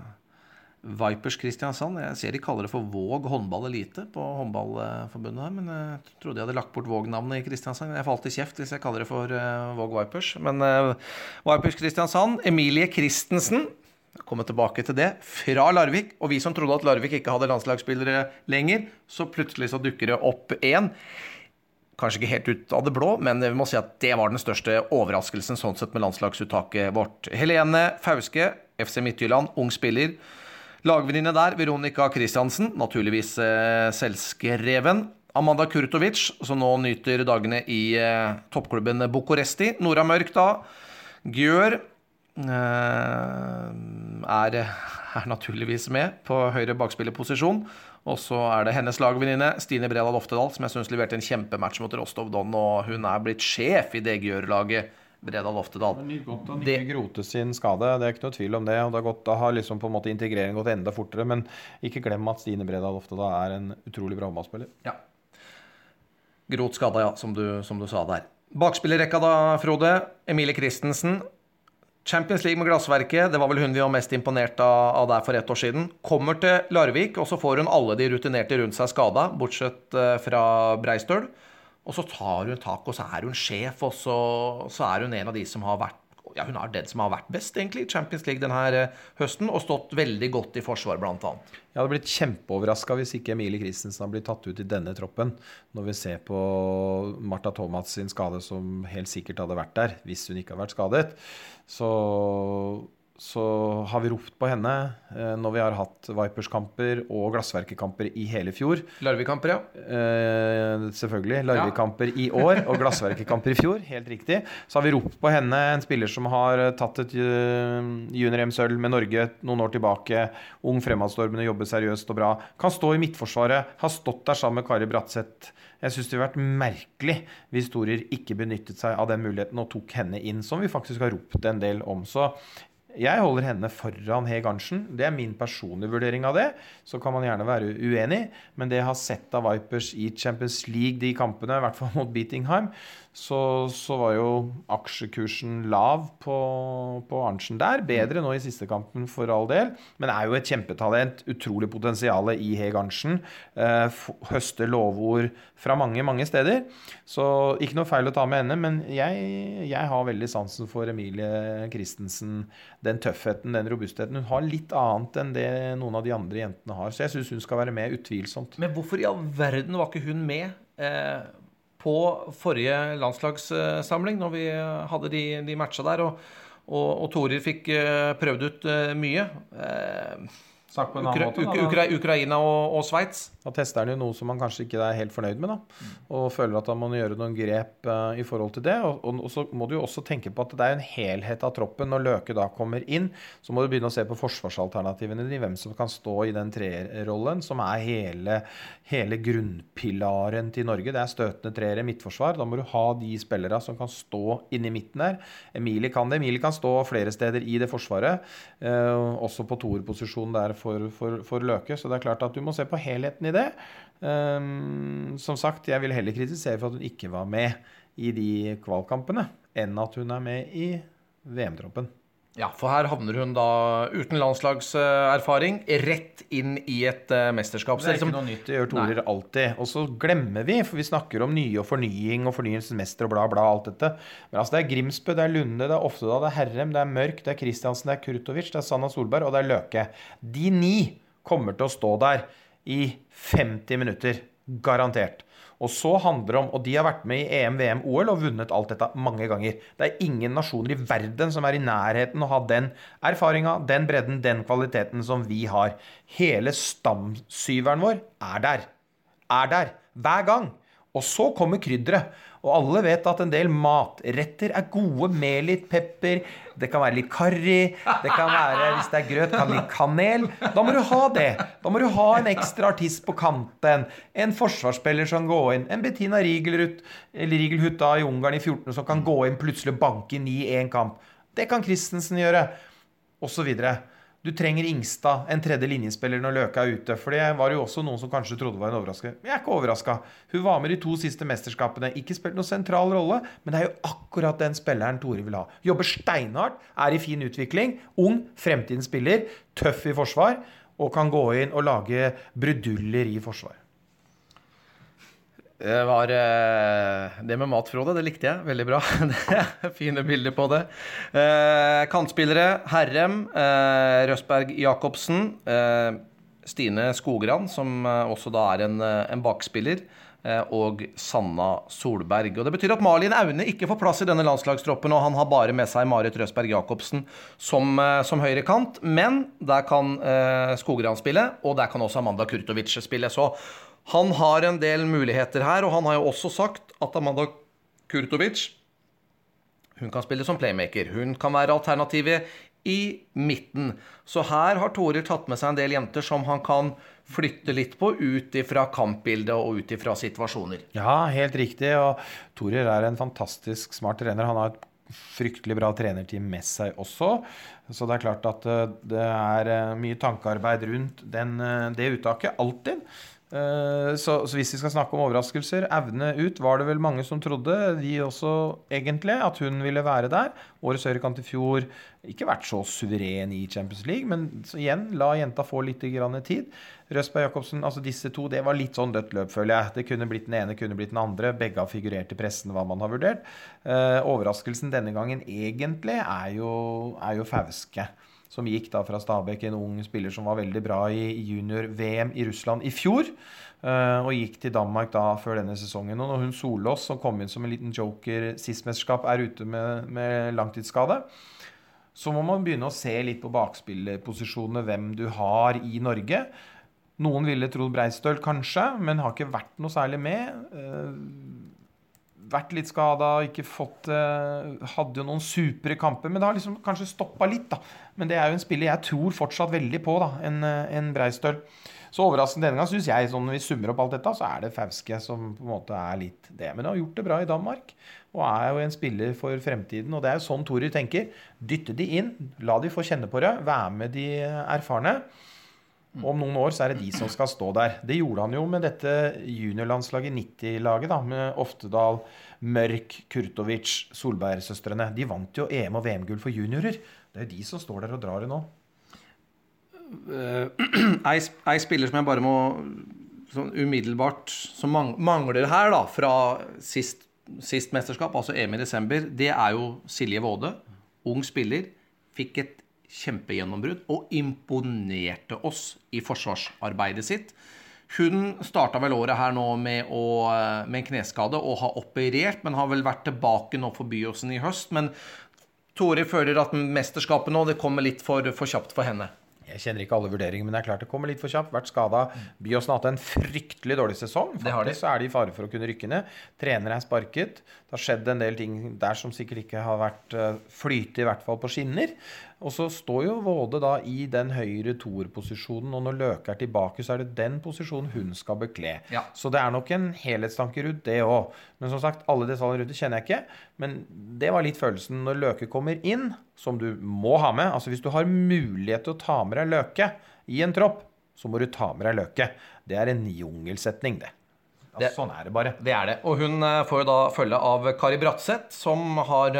Vipers Kristiansand. Jeg ser de kaller det for Våg håndball elite på håndballforbundet her, men jeg trodde jeg hadde lagt bort Våg-navnet i Kristiansand. Jeg får alltid kjeft hvis jeg kaller det for uh, Våg Vipers. Men uh, Vipers Kristiansand, Emilie Kristensen, jeg kommer tilbake til det, fra Larvik. Og vi som trodde at Larvik ikke hadde landslagsspillere lenger, så plutselig så dukker det opp en. Kanskje ikke helt ut av det blå, men vi må si at det var den største overraskelsen sånn sett med landslagsuttaket vårt. Helene Fauske, F C Midtjylland, ung spiller. Lagvenninne der, Veronica Kristiansen, naturligvis eh, selvskreven. Amanda Kurtovic, som nå nyter dagene i eh, toppklubben Bucuresti. Nora Mørk da, Gjør, eh, er, er naturligvis med på høyre bakspillerposisjon. Og så er det hennes lagvenninne, Stine Bredal Oftedal, som jeg synes leverte en kjempematch mot Rostov Don, og hun er blitt sjef i det Gjør-laget Bredal Oftedal. Det er godt å ikke grote sin skade, det er ikke noe tvil om det, og det er godt å ha liksom på en måte integreringen gått enda fortere, men ikke glem at Stine Bredal Oftedal er en utrolig bra håndballspiller. Ja. Grot skada, ja, som du, som du sa der. Bakspillerrekka da, Frode. Emilie Christensen. Champions League med glassverket, det var vel hun vi var mest imponert av, av der for ett år siden. Kommer til Larvik, og så får hun alle de rutinerte rundt seg skada, bortsett fra Breistøl. Og så tar hun tak, og så er hun sjef, og så, så er hun en av de som har vært, ja, hun er den som har vært best egentlig i Champions League denne høsten, og stått veldig godt i forsvar blant annet. Jeg hadde blitt kjempeoverrasket hvis ikke Emilie Christensen har blitt tatt ut i denne troppen, når vi ser på Martha Thomas sin skade som helt sikkert hadde vært der, hvis hun ikke har vært skadet. Så, så har vi ropt på henne eh, når vi har hatt Vipers-kamper og glassverkekamper i hele fjor. Larvik-kamper, ja. Eh, selvfølgelig, Larvik-kamper ja. I år og glassverkekamper i fjor, helt riktig. Så har vi ropt på henne, en spiller som har tatt et uh, junior-M sølv med Norge noen år tilbake, ung fremadstormende, jobber seriøst og bra, kan stå i midtforsvaret, har stått der sammen med Kari Bratseth. Jeg synes det har vært merkelig hvis Torir ikke benyttet seg av den muligheten og tok henne inn, som vi faktisk har ropt en del om. Så jeg holder henne foran Hege Arntzen. Det er min personlige vurdering av det. Så kan man gjerne være uenig, men det jeg har sett av Vipers i Champions League, de kampene, i hvert fall mot Beatingham, så, så var jo aksjekursen lav på, på Arntzen der. Bedre nå i siste kampen for all del, men er jo et kjempetalent, utrolig potensiale i Hege Arntzen. Eh, høster lovord fra mange, mange steder. Så ikke noe feil å ta med henne, men jeg, jeg har veldig sansen for Emilie Christensen. Den tøffheten, den robustheten. Hun har litt annet enn det noen av de andre jentene har, så jeg synes hun skal være med utvilsomt. Men hvorfor i all verden var ikke hun med eh, på forrige landslagssamling, når vi hadde de, de matcha der, og, og, og Torir fikk eh, prøvd ut eh, mye? Eh, Sagt på en annen Ukra- måte, da, Ukra- Ukraina og, og Sveits. Da tester han jo noe som man kanskje ikke er helt fornøyd med, da. Og føler at han må gjøre noen grep uh, i forhold til det. Og, og, og så må du jo også tenke på at det er en helhet av troppen. Når Løke da kommer inn, så må du begynne å se på forsvarsalternativene i hvem som kan stå i den tre-rollen, som er hele, hele grunnpilaren til Norge. Det er støtende treere, midtforsvar. Da må du ha de spillere som kan stå inne i midten der. Emilie kan det. Emilie kan stå flere steder i det forsvaret, uh, også på toerposisjonen der For, for, for Løke, så det er klart at du må se på helheten i det. Um, som sagt, jeg vil heller kritisere for at hun ikke var med i de kvalkampene, enn at hun er med i V M-troppen. Ja, for her havner hun da uten landslagserfaring rett inn i et uh, mesterskap. Det er ikke noe nytt, det gjør Torir alltid. Og så glemmer vi, for vi snakker om nye og fornying og fornyelsesmester og bla bla, alt dette. Men altså, det er Grimsbø, det er Lunde, det er Oftedal, det er Herrem, det er Mørk, det er Kristiansen, det er Kurtovic, det er Sanna Solberg, og det er Løke. De ni kommer til å stå der i femti minutter, garantert. Og så handler det om, og de har vært med i E M, V M, O L og vunnet alt dette mange ganger. Det er ingen nasjoner i verden som er i nærheten å ha den erfaringen, den bredden, den kvaliteten som vi har. Hele stamsyveren vår er der. Er der. Hver gang. Og så kommer krydderet. Og alle vet at en del matretter er gode med litt pepper. Det kan være litt karri. Det kan være, hvis det er grøt, kan litt kanel. Da må du ha det. Da må du ha en ekstra artist på kanten. En forsvarsspiller som går inn. En Bettina Riegelhut, eller Riegelhut da i Ungarn i fjorten, som kan gå inn plutselig banke inn i en kamp. Det kan Christensen gjøre. Og så videre. Du trenger Ingstad, en tredje linjespiller når Løke er ute, for det var jo også noen som kanskje trodde var en overraskelse. Jeg er ikke overrasket. Hun var med i de to siste mesterskapene, ikke spilt noen sentral rolle, men det er jo akkurat den spilleren Torir vil ha. Jobber steinhardt, er i fin utvikling, ung, fremtidens spiller, tøff i forsvar, og kan gå inn og lage bruduller i forsvar. Det var det med matfrådet, det likte jeg veldig bra. Det er fine bilder på det. Kantspillere, Herrem, Røsberg Jakobsen, Stine Skogran, som også da er en, en bakspiller, og Sanna Solberg. Og det betyr at Malin Aune ikke får plass i denne landslagstroppen, og han har bare med seg Marit Røsberg Jakobsen som, som høyre kant, men der kan Skogran spille, og der kan også Amanda Kurtovic spille, så han har en del muligheter her, og han har jo også sagt at Amanda Kurtovic, hun kan spille som playmaker. Hun kan være alternativet i midten. Så her har Torir tatt med seg en del jenter som han kan flytte litt på ut ifra kampbildet og ut ifra situasjoner. Ja, helt riktig, og Torir er en fantastisk smart trener. Han har et fryktelig bra trenerteam med seg også. Så det er klart at det er mye tankearbeid rundt den, det uttaket, alltid. Så, så hvis vi skal snakke om overraskelser, evne ut, var det vel mange som trodde, vi også egentlig, at hun ville være der. Årets høyrekant i fjor, ikke vært så suveren i Champions League, men igjen, la jenta få litt grann tid. Røsberg Jacobsen, altså disse to, det var litt sånn dødt løp, føler jeg. Det kunne blitt den ene, kunne blitt den andre. Begge har figurert i pressen hva man har vurdert. Eh, overraskelsen denne gangen egentlig er jo, er jo Fauske, som gikk da fra Stabæk, en ung spiller som var veldig bra i junior-V M i Russland i fjor, og gikk til Danmark da før denne sesongen. Og når hun Solås, som kom inn som en liten joker sist mesterskap, er ute med, med langtidsskade, så må man begynne å se litt på bakspillposisjonene, hvem du har i Norge. Noen ville trodd Breistøl kanskje, men har ikke vært noe særlig med. Vært litt skadet, ikke fått, hadde jo noen supre kamper, men det har liksom kanskje stoppet litt da. Men det er jo en spiller jeg tror fortsatt veldig på da, en, en Breistøl. Så overraskende denne gang synes jeg, sånn når vi summer opp alt dette, så er det Fauske som på en måte er litt det. Men har gjort det bra i Danmark, og er jo en spiller for fremtiden, og det er jo sånn Torir tenker. Dytte de inn, la de få kjenne på det, være med de erfarne. Om noen år så er det de som skal stå der. Det gjorde han jo med dette juniorlandslaget, nitti-laget da, med Oftedal, Mørk, Kurtovic, Solberg-søstrene. De vant jo E M og V M-gull for juniorer. Det er de som står der og drar det nå. Ei, ei spiller som jeg bare må sånn umiddelbart som mangler her da, fra sist, sist mesterskap, altså E M i desember, det er jo Silje Våde, ung spiller, fikk et kjempegjennombrudd og imponerte oss i forsvarsarbeidet sitt. Hun startet vel året her nå med, å, med en kneskade og har operert, men har vel vært tilbake nå for Byåsen i høst. Men Torir føler at mesterskapet nå, det kommer litt for, for kjapt for henne. Jeg kjenner ikke alle vurderinger, men det er klart det kommer litt for kjapt. Vært skadet. Byåsen har hatt en fryktelig dårlig sesong. Det har de. Faktisk så er de i fare for å kunne rykke ned. Trenere er sparket. Det har skjedd en del ting der som sikkert ikke har vært flyte, i hvert fall på skinner. Og så står jo Våde da i den høyre toerposisjonen, og når Løke er tilbake, så er det den posisjonen hun skal bekle. Ja. Så det er nok en helhetstanke rundt det også. Men som sagt, alle detaljer rundt det kjenner jeg ikke. Men det var litt følelsen når Løke kommer inn, som du må ha med. Altså hvis du har mulighet til å ta med deg Løke i en tropp, så må du ta med deg Løke. Det er en njungelsetning, det. Altså, det. Sånn er det bare. Det er det. Og hun får jo da følge av Kari Bratseth, som har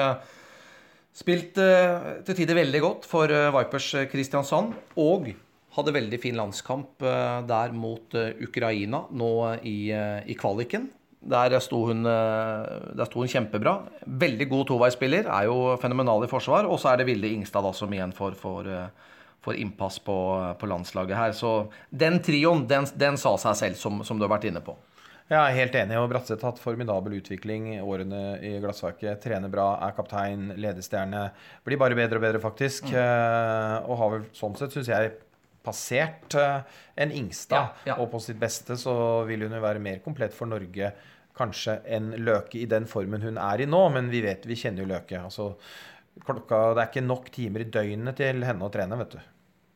spilt uh, til tider veldig godt for uh, Vipers Kristiansand, og hadde veldig fin landskamp uh, der mot uh, Ukraina nå uh, i, uh, i kvaliken. Der sto, hun, uh, der sto hun kjempebra. Veldig god toveispiller, er jo fenomenal i forsvar, og så er det Vilde Ingstad da, som igjen får, får, uh, får innpass på, på landslaget her. Så den trioen, den, den sa seg selv, som, som du har vært inne på. Jeg er helt enig, og Bratseth har hatt formidabel utvikling i årene i Glassverket. Trener bra, er kaptein, ledestjerne. Blir bare bedre og bedre faktisk. Mm. Og har vel sånn sett, synes jeg, passert en Ingstad. Ja, ja. Og på sitt beste så vil hun jo være mer komplett for Norge kanskje enn Løke i den formen hun er i nå. Men vi vet, vi kjenner jo Løke. Altså, klokka, det er ikke nok timer i døgnet til henne å trene, vet du.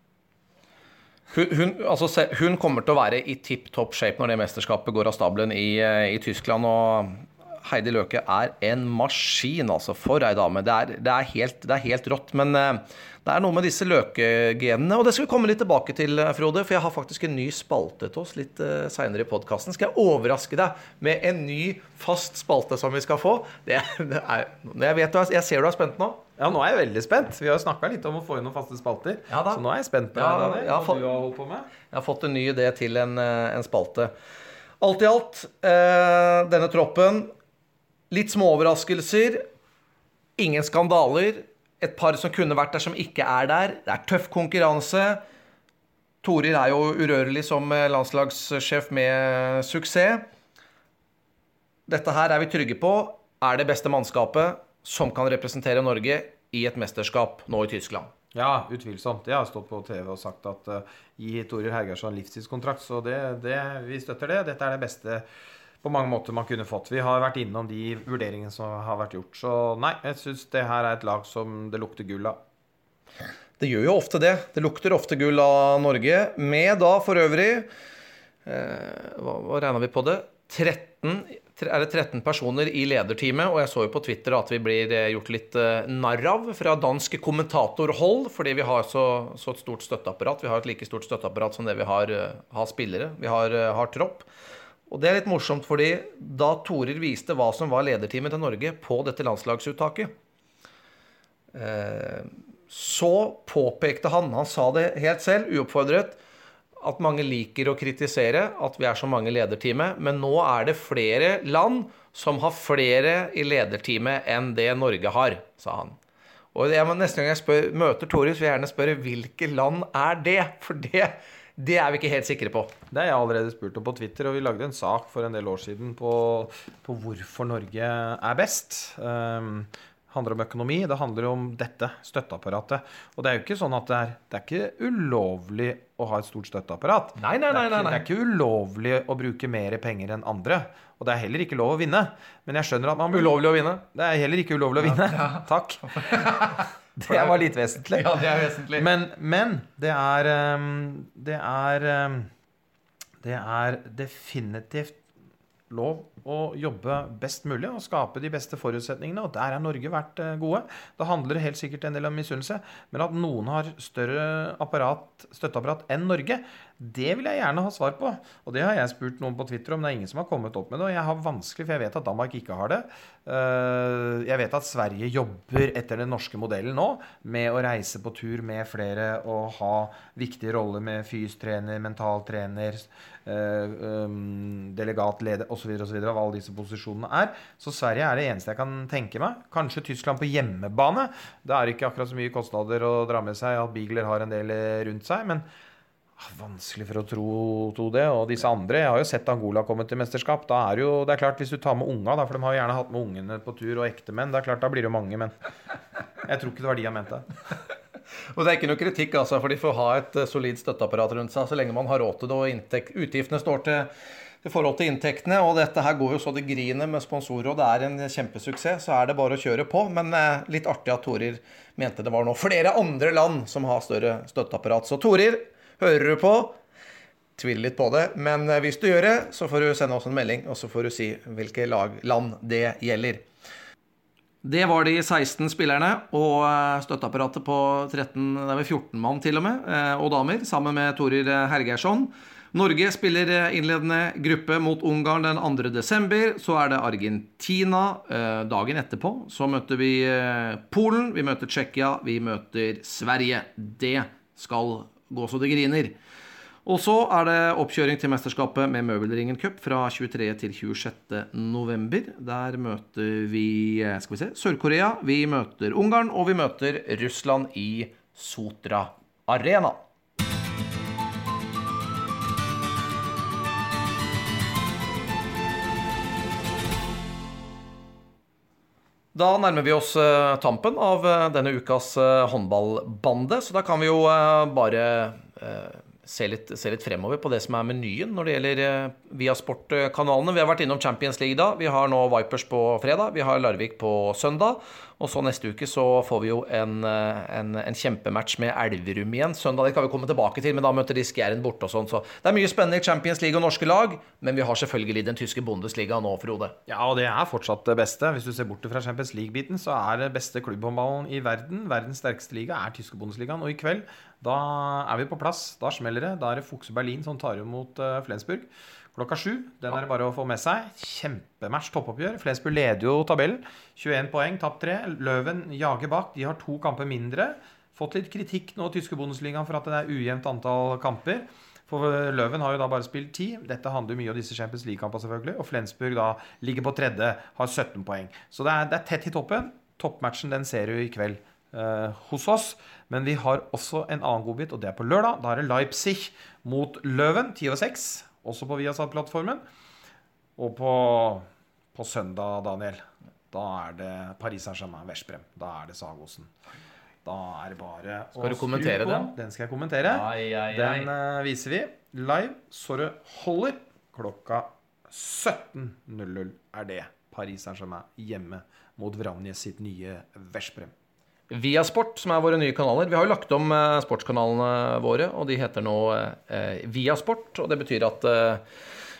Hun, hun, altså, hun kommer til å være i tipp-topp shape når det mesterskapet går av stabelen i, i Tyskland, og Heidi Løke er en maskin, altså, for ei dame. Det er, det er, helt, det er helt rått, men uh, det er noe med disse Løke-genene, og det skal vi komme litt tilbake til, Frode, for jeg har faktisk en ny spalte til oss litt uh, senere i podcasten. Skal jeg overraske deg med en ny fast spalte som vi skal få? Det, det er, jeg, vet, jeg ser du er spent nå. Ja, nå er jeg veldig spent. Vi har jo snakket litt om å få inn noen faste spalter. Ja, så nå er jeg spent på ja, det, hva fått, du har holdt på med. Jeg har fått en ny idé til en, en spalte. Alt i alt, eh, denne troppen, litt små overraskelser, ingen skandaler, et par som kunne vært der som ikke er der. Det er tøff konkurranse. Torir er jo urørlig som landslagssjef med suksess. Dette her er vi trygge på, er det beste mannskapet som kan representere Norge i et mesterskap nå i Tyskland. Ja, utvilsomt. Jeg har stått på T V og sagt at uh, gi Torir Hergeirsson livstidskontrakt, så det, det, vi støtter det. Dette er det beste på mange måter man kunne fått. Vi har vært innom de vurderingene som har vært gjort, så nei, jeg synes det her er et lag som det lukter gull av. Det gjør jo ofte det. Det lukter ofte gull av Norge, med da for øvrig, eh, hva, hva regner vi på det? tretten er det tretten personer i lederteamet, og jeg så jo på Twitter at vi blir gjort litt narr av fra dansk kommentatorhold, fordi vi har så, så et stort støtteapparat. Vi har et like stort støtteapparat som det vi har, har spillere. Vi har, har tropp. Og det er litt morsomt, fordi da Torir viste hva som var lederteamet til Norge på dette landslagsuttaket, så påpekte han, han sa det helt selv, uoppfordret, at mange liker å kritisere at vi er så mange i lederteamet, men nå er det flere land som har flere i lederteamet enn det Norge har, sa han. Og jeg må, neste gang jeg spør, møter Torir, så vil jeg gjerne spørre hvilke land er det? For det, det er vi ikke helt sikre på. Det har jeg allerede spurt om på Twitter, og vi lagde en sak for en del år siden på, på hvorfor Norge er best. Um, handler om økonomi, det handler om dette støtteapparatet. Og det er jo ikke sånn at det er, det er ikke ulovlig å ha et stort støtteapparat. Nei, nei, nei, nei, nei. Det er ikke, det er ikke ulovlig å bruke mer penger enn andre. Og det er heller ikke lov å vinne. Men jeg skjønner at man... Ulovlig å vinne? Det er heller ikke ulovlig å vinne. Ja, ja. Takk. Det var litt vesentlig. Ja, det er vesentlig. Men, men det er... Det er... Det er definitivt lov å jobbe best mulig og skape de beste forutsetningene, og der har Norge vært gode. Det handler helt sikkert en del om misunnelse, men at noen har større apparat, støtteapparat enn Norge, det vil jeg gjerne ha svar på. Og det har jeg spurt noen på Twitter om, det er ingen som har kommet opp med det, og jeg har vanskelig, for jeg vet at Danmark ikke har det. Jeg vet at Sverige jobber etter den norske modellen nå, med å reise på tur med flere og ha viktige roller med fystrener, mentaltrener, delegatleder og så videre og så videre av alle disse posisjonene er. Så Sverige er det eneste jeg kan tenke meg. Kanskje Tyskland på hjemmebane. Det er ikke akkurat så mye kostnader å dra med seg at Bigler har en del rundt seg, men vanskelig for å tro, tro det. Og disse andre, jeg har jo sett Angola komme til mesterskap. Da er jo, det er klart hvis du tar med unga, da, for de har jo gjerne hatt med ungene på tur og ekte menn, det er klart da blir det mange, men jeg tror ikke det var de jeg mente. Og det er ikke noe kritikk, altså, for de får ha et solid støtteapparat rundt seg, så lenge man har råd til det, og inntekt, utgiftene står til, i forhold til inntektene, og dette her går jo så det griner med sponsorer, og det er en kjempesuksess, så er det bare å kjøre på, men eh, litt artig at Torir mente det var nå flere andre land som har større støtteapparat. Så Torir, hører du på? Tviler litt på det, men hvis du gjør det, så får du sende oss en melding, og så får du si hvilke lag, land det gjelder. Det var de seksten spillerne, og støtteapparatet på tretten, det er vel fjorten mann til og med, og damer, sammen med Torir Hergeirsson. Norge spiller innledende gruppe mot Ungarn den andre desember, så er det Argentina dagen etterpå, så møter vi Polen, vi møter Tsjekkia, vi møter Sverige. Det skal gå så det griner. Og så er det oppkjøring til mesterskapet med Møbelringen Cup fra tjuetredje til tjuesjette november. Der møter vi, skal vi se, Sør-Korea, vi møter Ungarn, og vi møter Russland i Sotra Arena. Da nærmer vi oss uh, tampen av uh, denne ukas uh, håndballbande, så da kan vi jo uh, bare uh, se, litt, se litt fremover på det som er menyen når det gjelder uh, via sportkanalene. Vi har vært innom Champions League da, vi har nå Vipers på fredag, vi har Larvik på søndag, og så neste uke så får vi jo en, en, en kjempematch med Elverum igjen. Søndag det kan vi komme tilbake til, men da møter de Skjæren bort og sånn. Så det er mye spennende i Champions League og norske lag, men vi har selvfølgelig den tyske Bundesliga nå, Frode. Ja, og det er fortsatt det beste. Hvis du ser bort fra Champions League-biten, så er det beste klubbhåndballen i verden. Verdens sterkeste liga er tyske Bundesligaen, og i kveld, da er vi på plass. Da smeller det. Da er det Fuchs Berlin som tar imot uh, Flensburg. Klokka sju, den er det bare å få med seg. Kjempematch, toppoppgjør. Flensburg leder jo tabellen. tjueen poeng, tapt tre. Løven jager bak. De har to kamper mindre. Fått litt kritikk nå, tyske Bundesligaen, for at det er ujevnt antall kamper. For Løven har jo da bare spilt ti. Dette handler mye om disse Champions League-kampene selvfølgelig. Og Flensburg da ligger på tredje, har sytten poeng. Så det er, det er tett i toppen. Toppmatchen, den ser du i kveld eh, hos oss. Men vi har også en annen godbit, og det er på lørdag. Da er det Leipzig mot Løven, ti og seks. Også på Viasat-plattformen. Og på, på søndag, Daniel, da er det Paris Saint-Germain, Veszprem. Da er det Sagosen. Da er det bare å skru på. Skal du kommentere den? Den skal jeg kommentere. Ai, ai, ai. Den uh, viser vi live, så det holder. Klokka sytten null null er det. Paris Saint-Germain hjemme mot Vranjes sitt nye Veszprem. Viasport, som er våre nye kanaler. Vi har jo lagt om eh, sportskanalene våre, og de heter nå eh, Viasport, og det betyr at eh,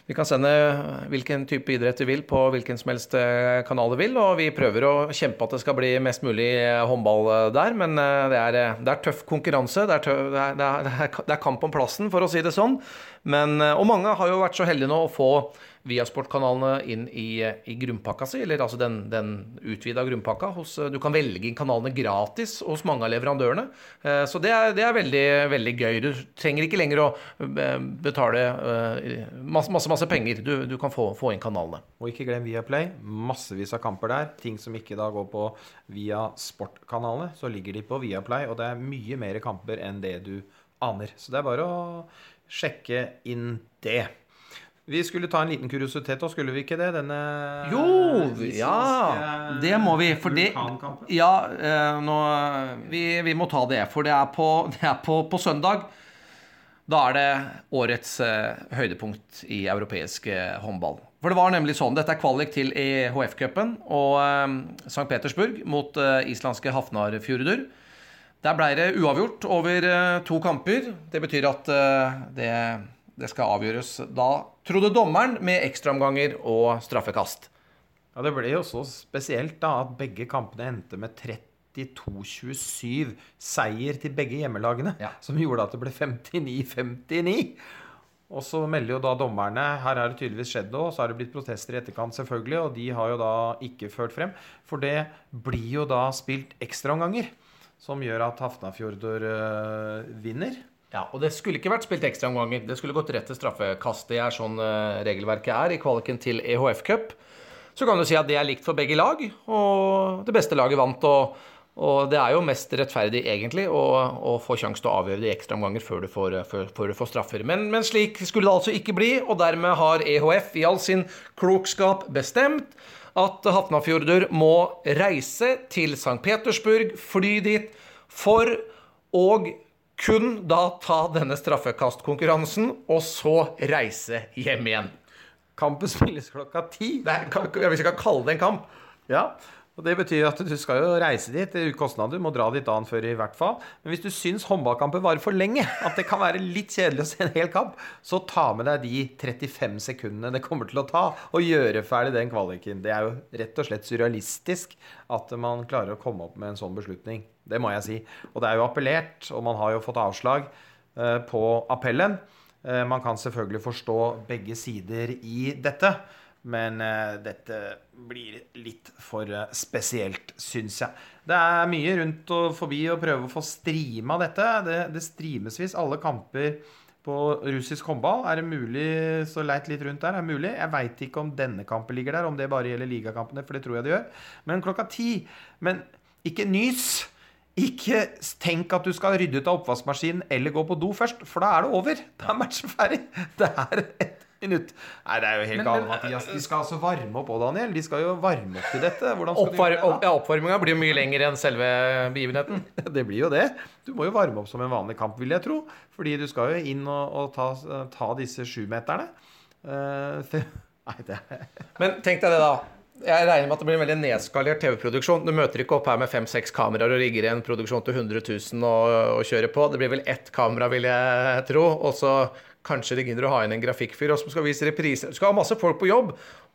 Vi kan sende hvilken type idrett du vil på hvilken som helst kanal du vil, og vi prøver å kjempe at det skal bli mest mulig håndball der, men det er, det er tøff konkurranse, det er, tøff, det, er, det, er, det er kamp om plassen, for å si det sånn. Men, og mange har jo vært så heldige nå å få Viasport-kanalene inn i, i grunnpakka si, eller altså den, den utvidede grunnpakka. Hos, du kan velge inn kanalene gratis hos mange av leverandørene, så det er, det er veldig, veldig gøy. Du trenger ikke lenger å betale masse, masse, masse penger. Du, du kan få, få inn kanalene. Og ikke glem Viaplay, massevis av kamper der. Ting som ikke da går på Viasport-kanalene, så ligger de på Viaplay, og det er mye mer kamper enn det du aner. Så det er bare å sjekke inn det. Vi skulle ta en liten kuriositet, og skulle vi ikke det? Denne jo, ja, det må vi. For det, ja, nå, vi, vi må ta det, for det er, på, det er på, på søndag. Da er det årets eh, høydepunkt i europeisk eh, håndball. For det var nemlig sånn, dette er kvalik til E H F-cupen og eh, Sankt Petersburg mot eh, islandske Hafnarfjordur. Der ble det uavgjort over eh, to kamper. Det betyr at eh, det... Det skal avgjøres da, trodde dommeren, med ekstraomganger og straffekast. Ja, det ble jo så spesielt da, at begge kampene endte med trettito tjuesju seier til begge hjemmelagene, ja. Som gjorde at det ble femtini femtini. Og så melder jo da dommerne, her har det tydeligvis skjedd noe, så har det blitt protester i etterkant selvfølgelig, og de har jo da ikke ført frem, for det blir jo da spilt ekstraomganger, som gjør at Hafnarfjordur øh, vinner. Ja, og det skulle ikke vært spilt ekstraomganger. Det skulle gått rett til straffekast. Det er sånn uh, regelverket er i kvaliken til E H F-cup. Så kan du si at det er likt for begge lag, og det beste laget vant. Og, og det er jo mest rettferdig egentlig å, å få sjanse til å avgjøre de ekstraomganger før du får, før, før du får straffer. Men, men slik skulle det altså ikke bli, og dermed har E H F i all sin klokskap bestemt at Hafnarfjordur må reise til Sankt Petersburg, fly dit, for å kun da ta denne straffekastkonkurransen, og så reise hjem igjen. Kampen spilles klokka ti. Det er, hvis jeg kan kalle det en kamp. Ja, og det betyr at du skal jo reise dit. Det er kostnader, du må dra dit dagen før i hvert fall. Men hvis du syns håndballkampen varer for lenge, at det kan være litt kjedelig å se en hel kamp, så ta med deg de trettifem sekundene det kommer til å ta, og gjøre ferdig den kvaliken. Det er jo rett og slett surrealistisk at man klarer å komme opp med en sånn beslutning. Det må jeg si. Og det er jo appellert, og man har jo fått avslag eh, på appellen. Eh, man kan selvfølgelig forstå begge sider i dette, men eh, dette blir litt for eh, spesielt, synes jeg. Det er mye rundt og forbi å prøve å få streama dette. Det, det streames visst alle kamper på russisk håndball. Er det mulig, så leit litt rundt der, er det mulig? Jeg vet ikke om denne kampen ligger der, om det bare gjelder ligakampene, for det tror jeg det gjør. Men klokka ti. Men ikke nys. Ikke tenk at du skal rydde ut av oppvaskmaskinen eller gå på do først, for da er det over. Da er matchen ferdig. Det er et minutt. Nei, det er jo helt galt, Mathias. De skal altså varme opp også, Daniel. De skal jo varme opp til dette. Hvordan skal Oppvar de gjøre det? Ja, oppvarmingen blir jo mye lenger enn selve begivenheten. Det blir jo det. Du må jo varme opp som en vanlig kamp, vil jeg tro. Fordi du skal jo inn og, og ta, ta disse sju meterne. Uh, nei, det er... Men tenk deg det da. Jeg regner med at det blir en veldig nedskalert T V-produksjon. Du møter ikke opp her med fem-seks kameraer og rigger en produksjon til hundre tusen og, og kjører på. Det blir vel ett kamera, vil jeg tro. Og så kanskje de gidder å ha inn en grafikkfyr som skal vise repriser. Du skal ha masse folk på jobb.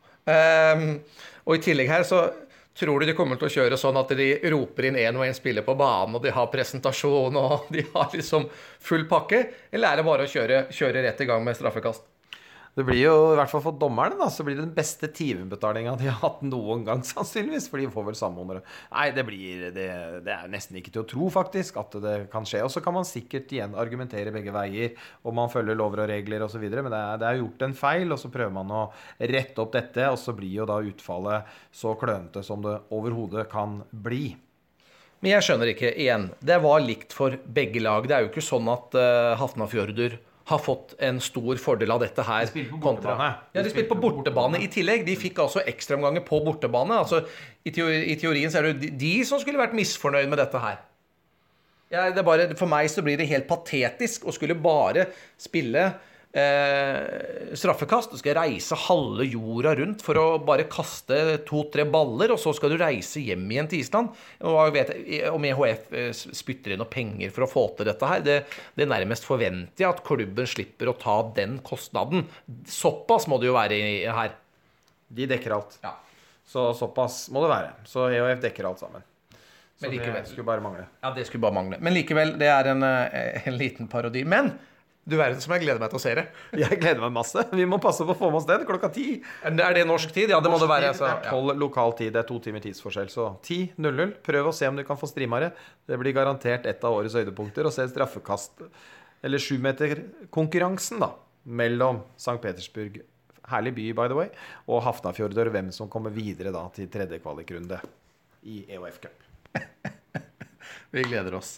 Um, og i tillegg her så tror du de kommer til å kjøre sånn at de roper inn en og en spiller på banen, og de har presentasjon, og de har liksom full pakke? Eller er det bare å kjøre, kjøre rett i gang med straffekast? Det blir jo, i hvert fall for dommerne da, så blir det den beste timebetalingen de har hatt noen gang, sannsynligvis, for de får vel samordnere. Nei, det blir, det, det er nesten ikke til å tro faktisk at det kan skje, og så kan man sikkert igjen argumentere begge veier, og man følger lover og regler og så videre, men det er, det er gjort en feil, og så prøver man å rette opp dette, og så blir jo da utfallet så klønete som det overhodet kan bli. Men jeg skjønner ikke, igjen, det var likt for begge lag. Det er jo ikke sånn at uh, Hafnarfjordur har fått en stor fordel av dette her. De spilte på bortebane. Ja, de spilte på bortebane i tillegg. De fikk altså ekstraomganger på bortebane. Altså, i, teori, i teorien så er det de, de som skulle vært misfornøyd med dette her. Ja, det er bare, for meg så blir det helt patetisk å skulle bare spille eh, straffekast. Du skal reise halve jorda rundt for å bare kaste to-tre baller, og så skal du reise hjem igjen til Island. Og jeg vet, om E H F spytter inn noe penger for å få til dette her, det, det nærmest forventer jeg at klubben slipper å ta den kostnaden. Såpass må det jo være i, her. De dekker alt. Ja. Så såpass må det være. Så E H F dekker alt sammen. Så Men likevel, det skulle bare mangle. Ja, det skulle bare mangle. Men likevel, det er en, en liten parodi. Men du verden som jeg gleder meg til å se det. Jeg gleder meg masse. Vi må passe på å få med oss den klokka ti. Er det norsk tid? Ja, det må det være. Det er tolv lokal tid, det er to timer tidsforskjell. Så ti null null. Prøv å se om du kan få streamere. Det blir garantert et av årets høydepunkter. Og se straffekast, eller sju meter konkurransen da, mellom Sankt Petersburg, herlig by by the way, og Hafnarfjordur, hvem som kommer videre da til tredje kvalikrunde i E H F Cup. Vi gleder oss.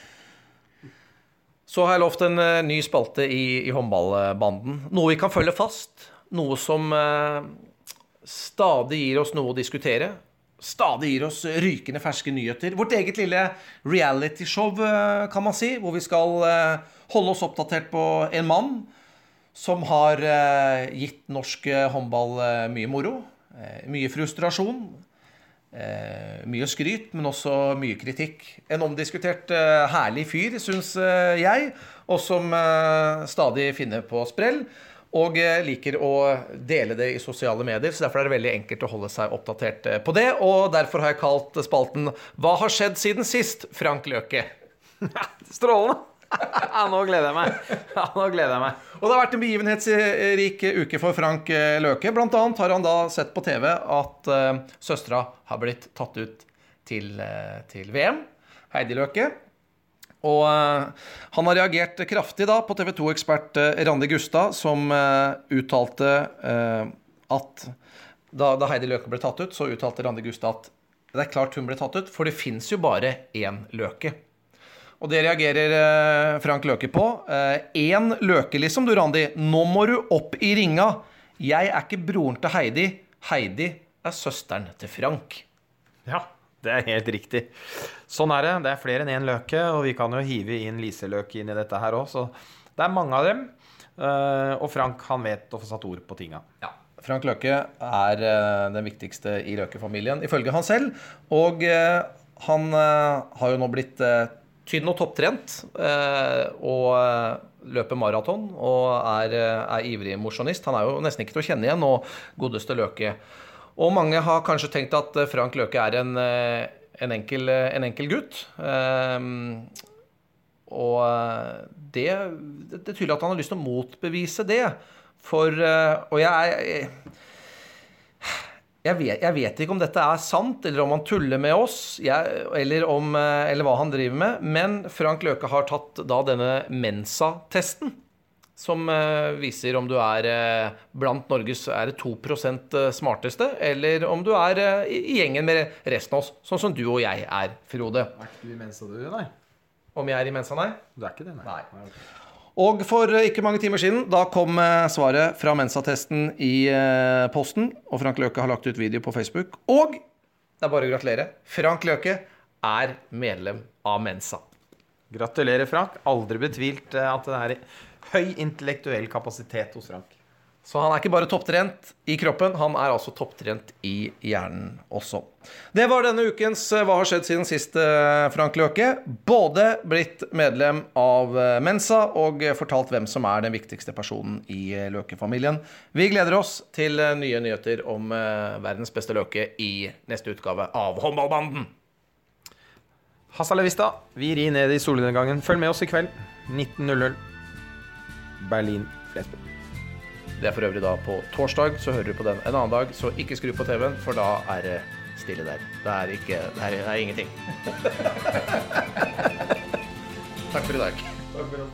Så har jeg lovt en uh, ny spalte i, i håndballbanden. Noe vi kan følge fast. Noe som uh, stadig gir oss noe å diskutere. Stadig gir oss rykende ferske nyheter. Vårt eget lille reality-show, uh, kan man si. Hvor vi skal uh, holde oss oppdatert på en mann som har uh, gitt norsk håndball uh, mye moro. Uh, mye frustrasjon. Eh, mye skryt, men også mye kritikk. En omdiskutert eh, herlig fyr, synes eh, jeg, og som eh, stadig finner på sprell, og eh, liker å dele det i sosiale medier, så derfor er det veldig enkelt å holde seg oppdatert eh, på det, og derfor har jeg kalt spalten «Hva har skjedd siden sist, Frank Løke?» Strålende! Ja, nå gleder jeg meg. Ja, nå gleder jeg meg. Og det har vært en begivenhetsrik uke for Frank Løke. Blant annet har han da sett på T V at uh, søstra har blitt tatt ut til, uh, til V M, Heidi Løke. Og uh, han har reagert kraftig da på T V to-ekspert uh, Randi Gustad, som uh, uttalte uh, at da, da Heidi Løke ble tatt ut, så uttalte Randi Gustad at det er klart hun ble tatt ut, for det finnes jo bare én Løke. Og det reagerer eh, Frank Løke på. Eh, en Løke liksom, du Randi. Nå må du opp i ringa. Jeg er ikke broren til Heidi. Heidi er søsteren til Frank. Ja, det er helt riktig. Sånn er det. Det er flere enn en Løke, og vi kan jo hive inn Lise Løke inn i dette her også. Så det er mange av dem. Uh, og Frank, han vet å få satt ord på tinga. Ja. Frank Løke er uh, den viktigste i Løke-familien, ifølge han selv. Og uh, han uh, har jo nå blitt... Uh, tynn og topptrent, eh, og løper maraton, og er, er ivrig mosjonist. Han er jo nesten ikke til å kjenne igjen, og godeste Løke. Og mange har kanskje tenkt at Frank Løke er en, en, enkel, en enkel gutt. Eh, og det, det er tydelig at han har lyst til å motbevise det. For, og jeg er... Jeg vet, jeg vet ikke om dette er sant, eller om han tuller med oss, jeg, eller, om, eller hva han driver med, men Frank Løke har tatt da denne Mensa-testen, som uh, viser om du er uh, blant Norges er det to prosent smarteste, eller om du er uh, i, i gjengen med resten av oss, sånn som du og jeg er, Frode. Er ikke du i Mensa, du, nei? Om jeg er i Mensa, nei? Du er ikke det, nei? Nei. Og for ikke mange timer siden, da kom svaret fra Mensa-testen i posten, og Frank Løke har lagt ut video på Facebook, og det er bare å gratulere. Frank Løke er medlem av Mensa. Gratulerer, Frank. Aldri betvilt at det er høy intellektuell kapasitet hos Frank. Så han er ikke bare topptrent i kroppen, han er altså topptrent i hjernen også. Det var denne ukens Hva har skjedd siden sist, Frank Løke. Både blitt medlem av Mensa og fortalt hvem som er den viktigste personen i Løke-familien. Vi gleder oss til nye nyheter om verdens beste Løke i neste utgave av Håndballbanden. Hasta la vista. Vi rir ned i solnedgangen. Følg med oss i kveld. nitten null null. Berlin Flesburg. Det er for øvrig da på torsdag, så hører du på den en annen dag, så ikke skru på T V-en, for da er det stille der. Det er ikke, det er, det er ingenting. Takk for i dag. Takk for i dag.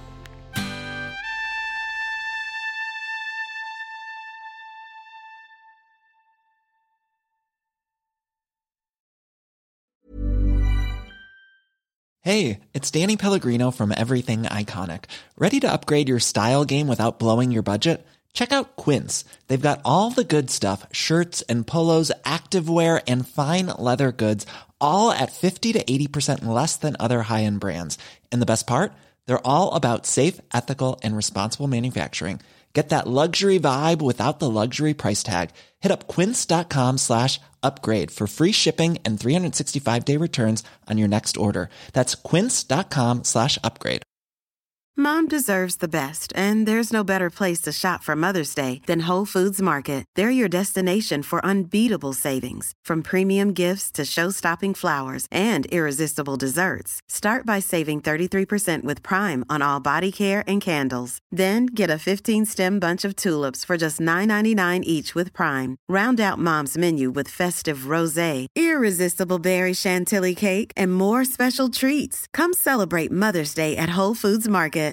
Hey, it's Danny Pellegrino from Everything Iconic. Ready to upgrade your style game without blowing your budget? Check out Quince. They've got all the good stuff, shirts and polos, activewear, and fine leather goods, all at fifty to eighty percent less than other high-end brands. And the best part? They're all about safe, ethical, and responsible manufacturing. Get that luxury vibe without the luxury price tag. Hit up quince.com slash upgrade for free shipping and three sixty-five day returns on your next order. That's quince.com slash upgrade. Mom deserves the best, and there's no better place to shop for Mother's Day than Whole Foods Market. They're your destination for unbeatable savings, from premium gifts to show-stopping flowers and irresistible desserts. Start by saving thirty-three percent with Prime on all body care and candles. Then get a fifteen-stem bunch of tulips for just nine ninety-nine each with Prime. Round out Mom's menu with festive rosé, irresistible berry chantilly cake, and more special treats. Come celebrate Mother's Day at Whole Foods Market.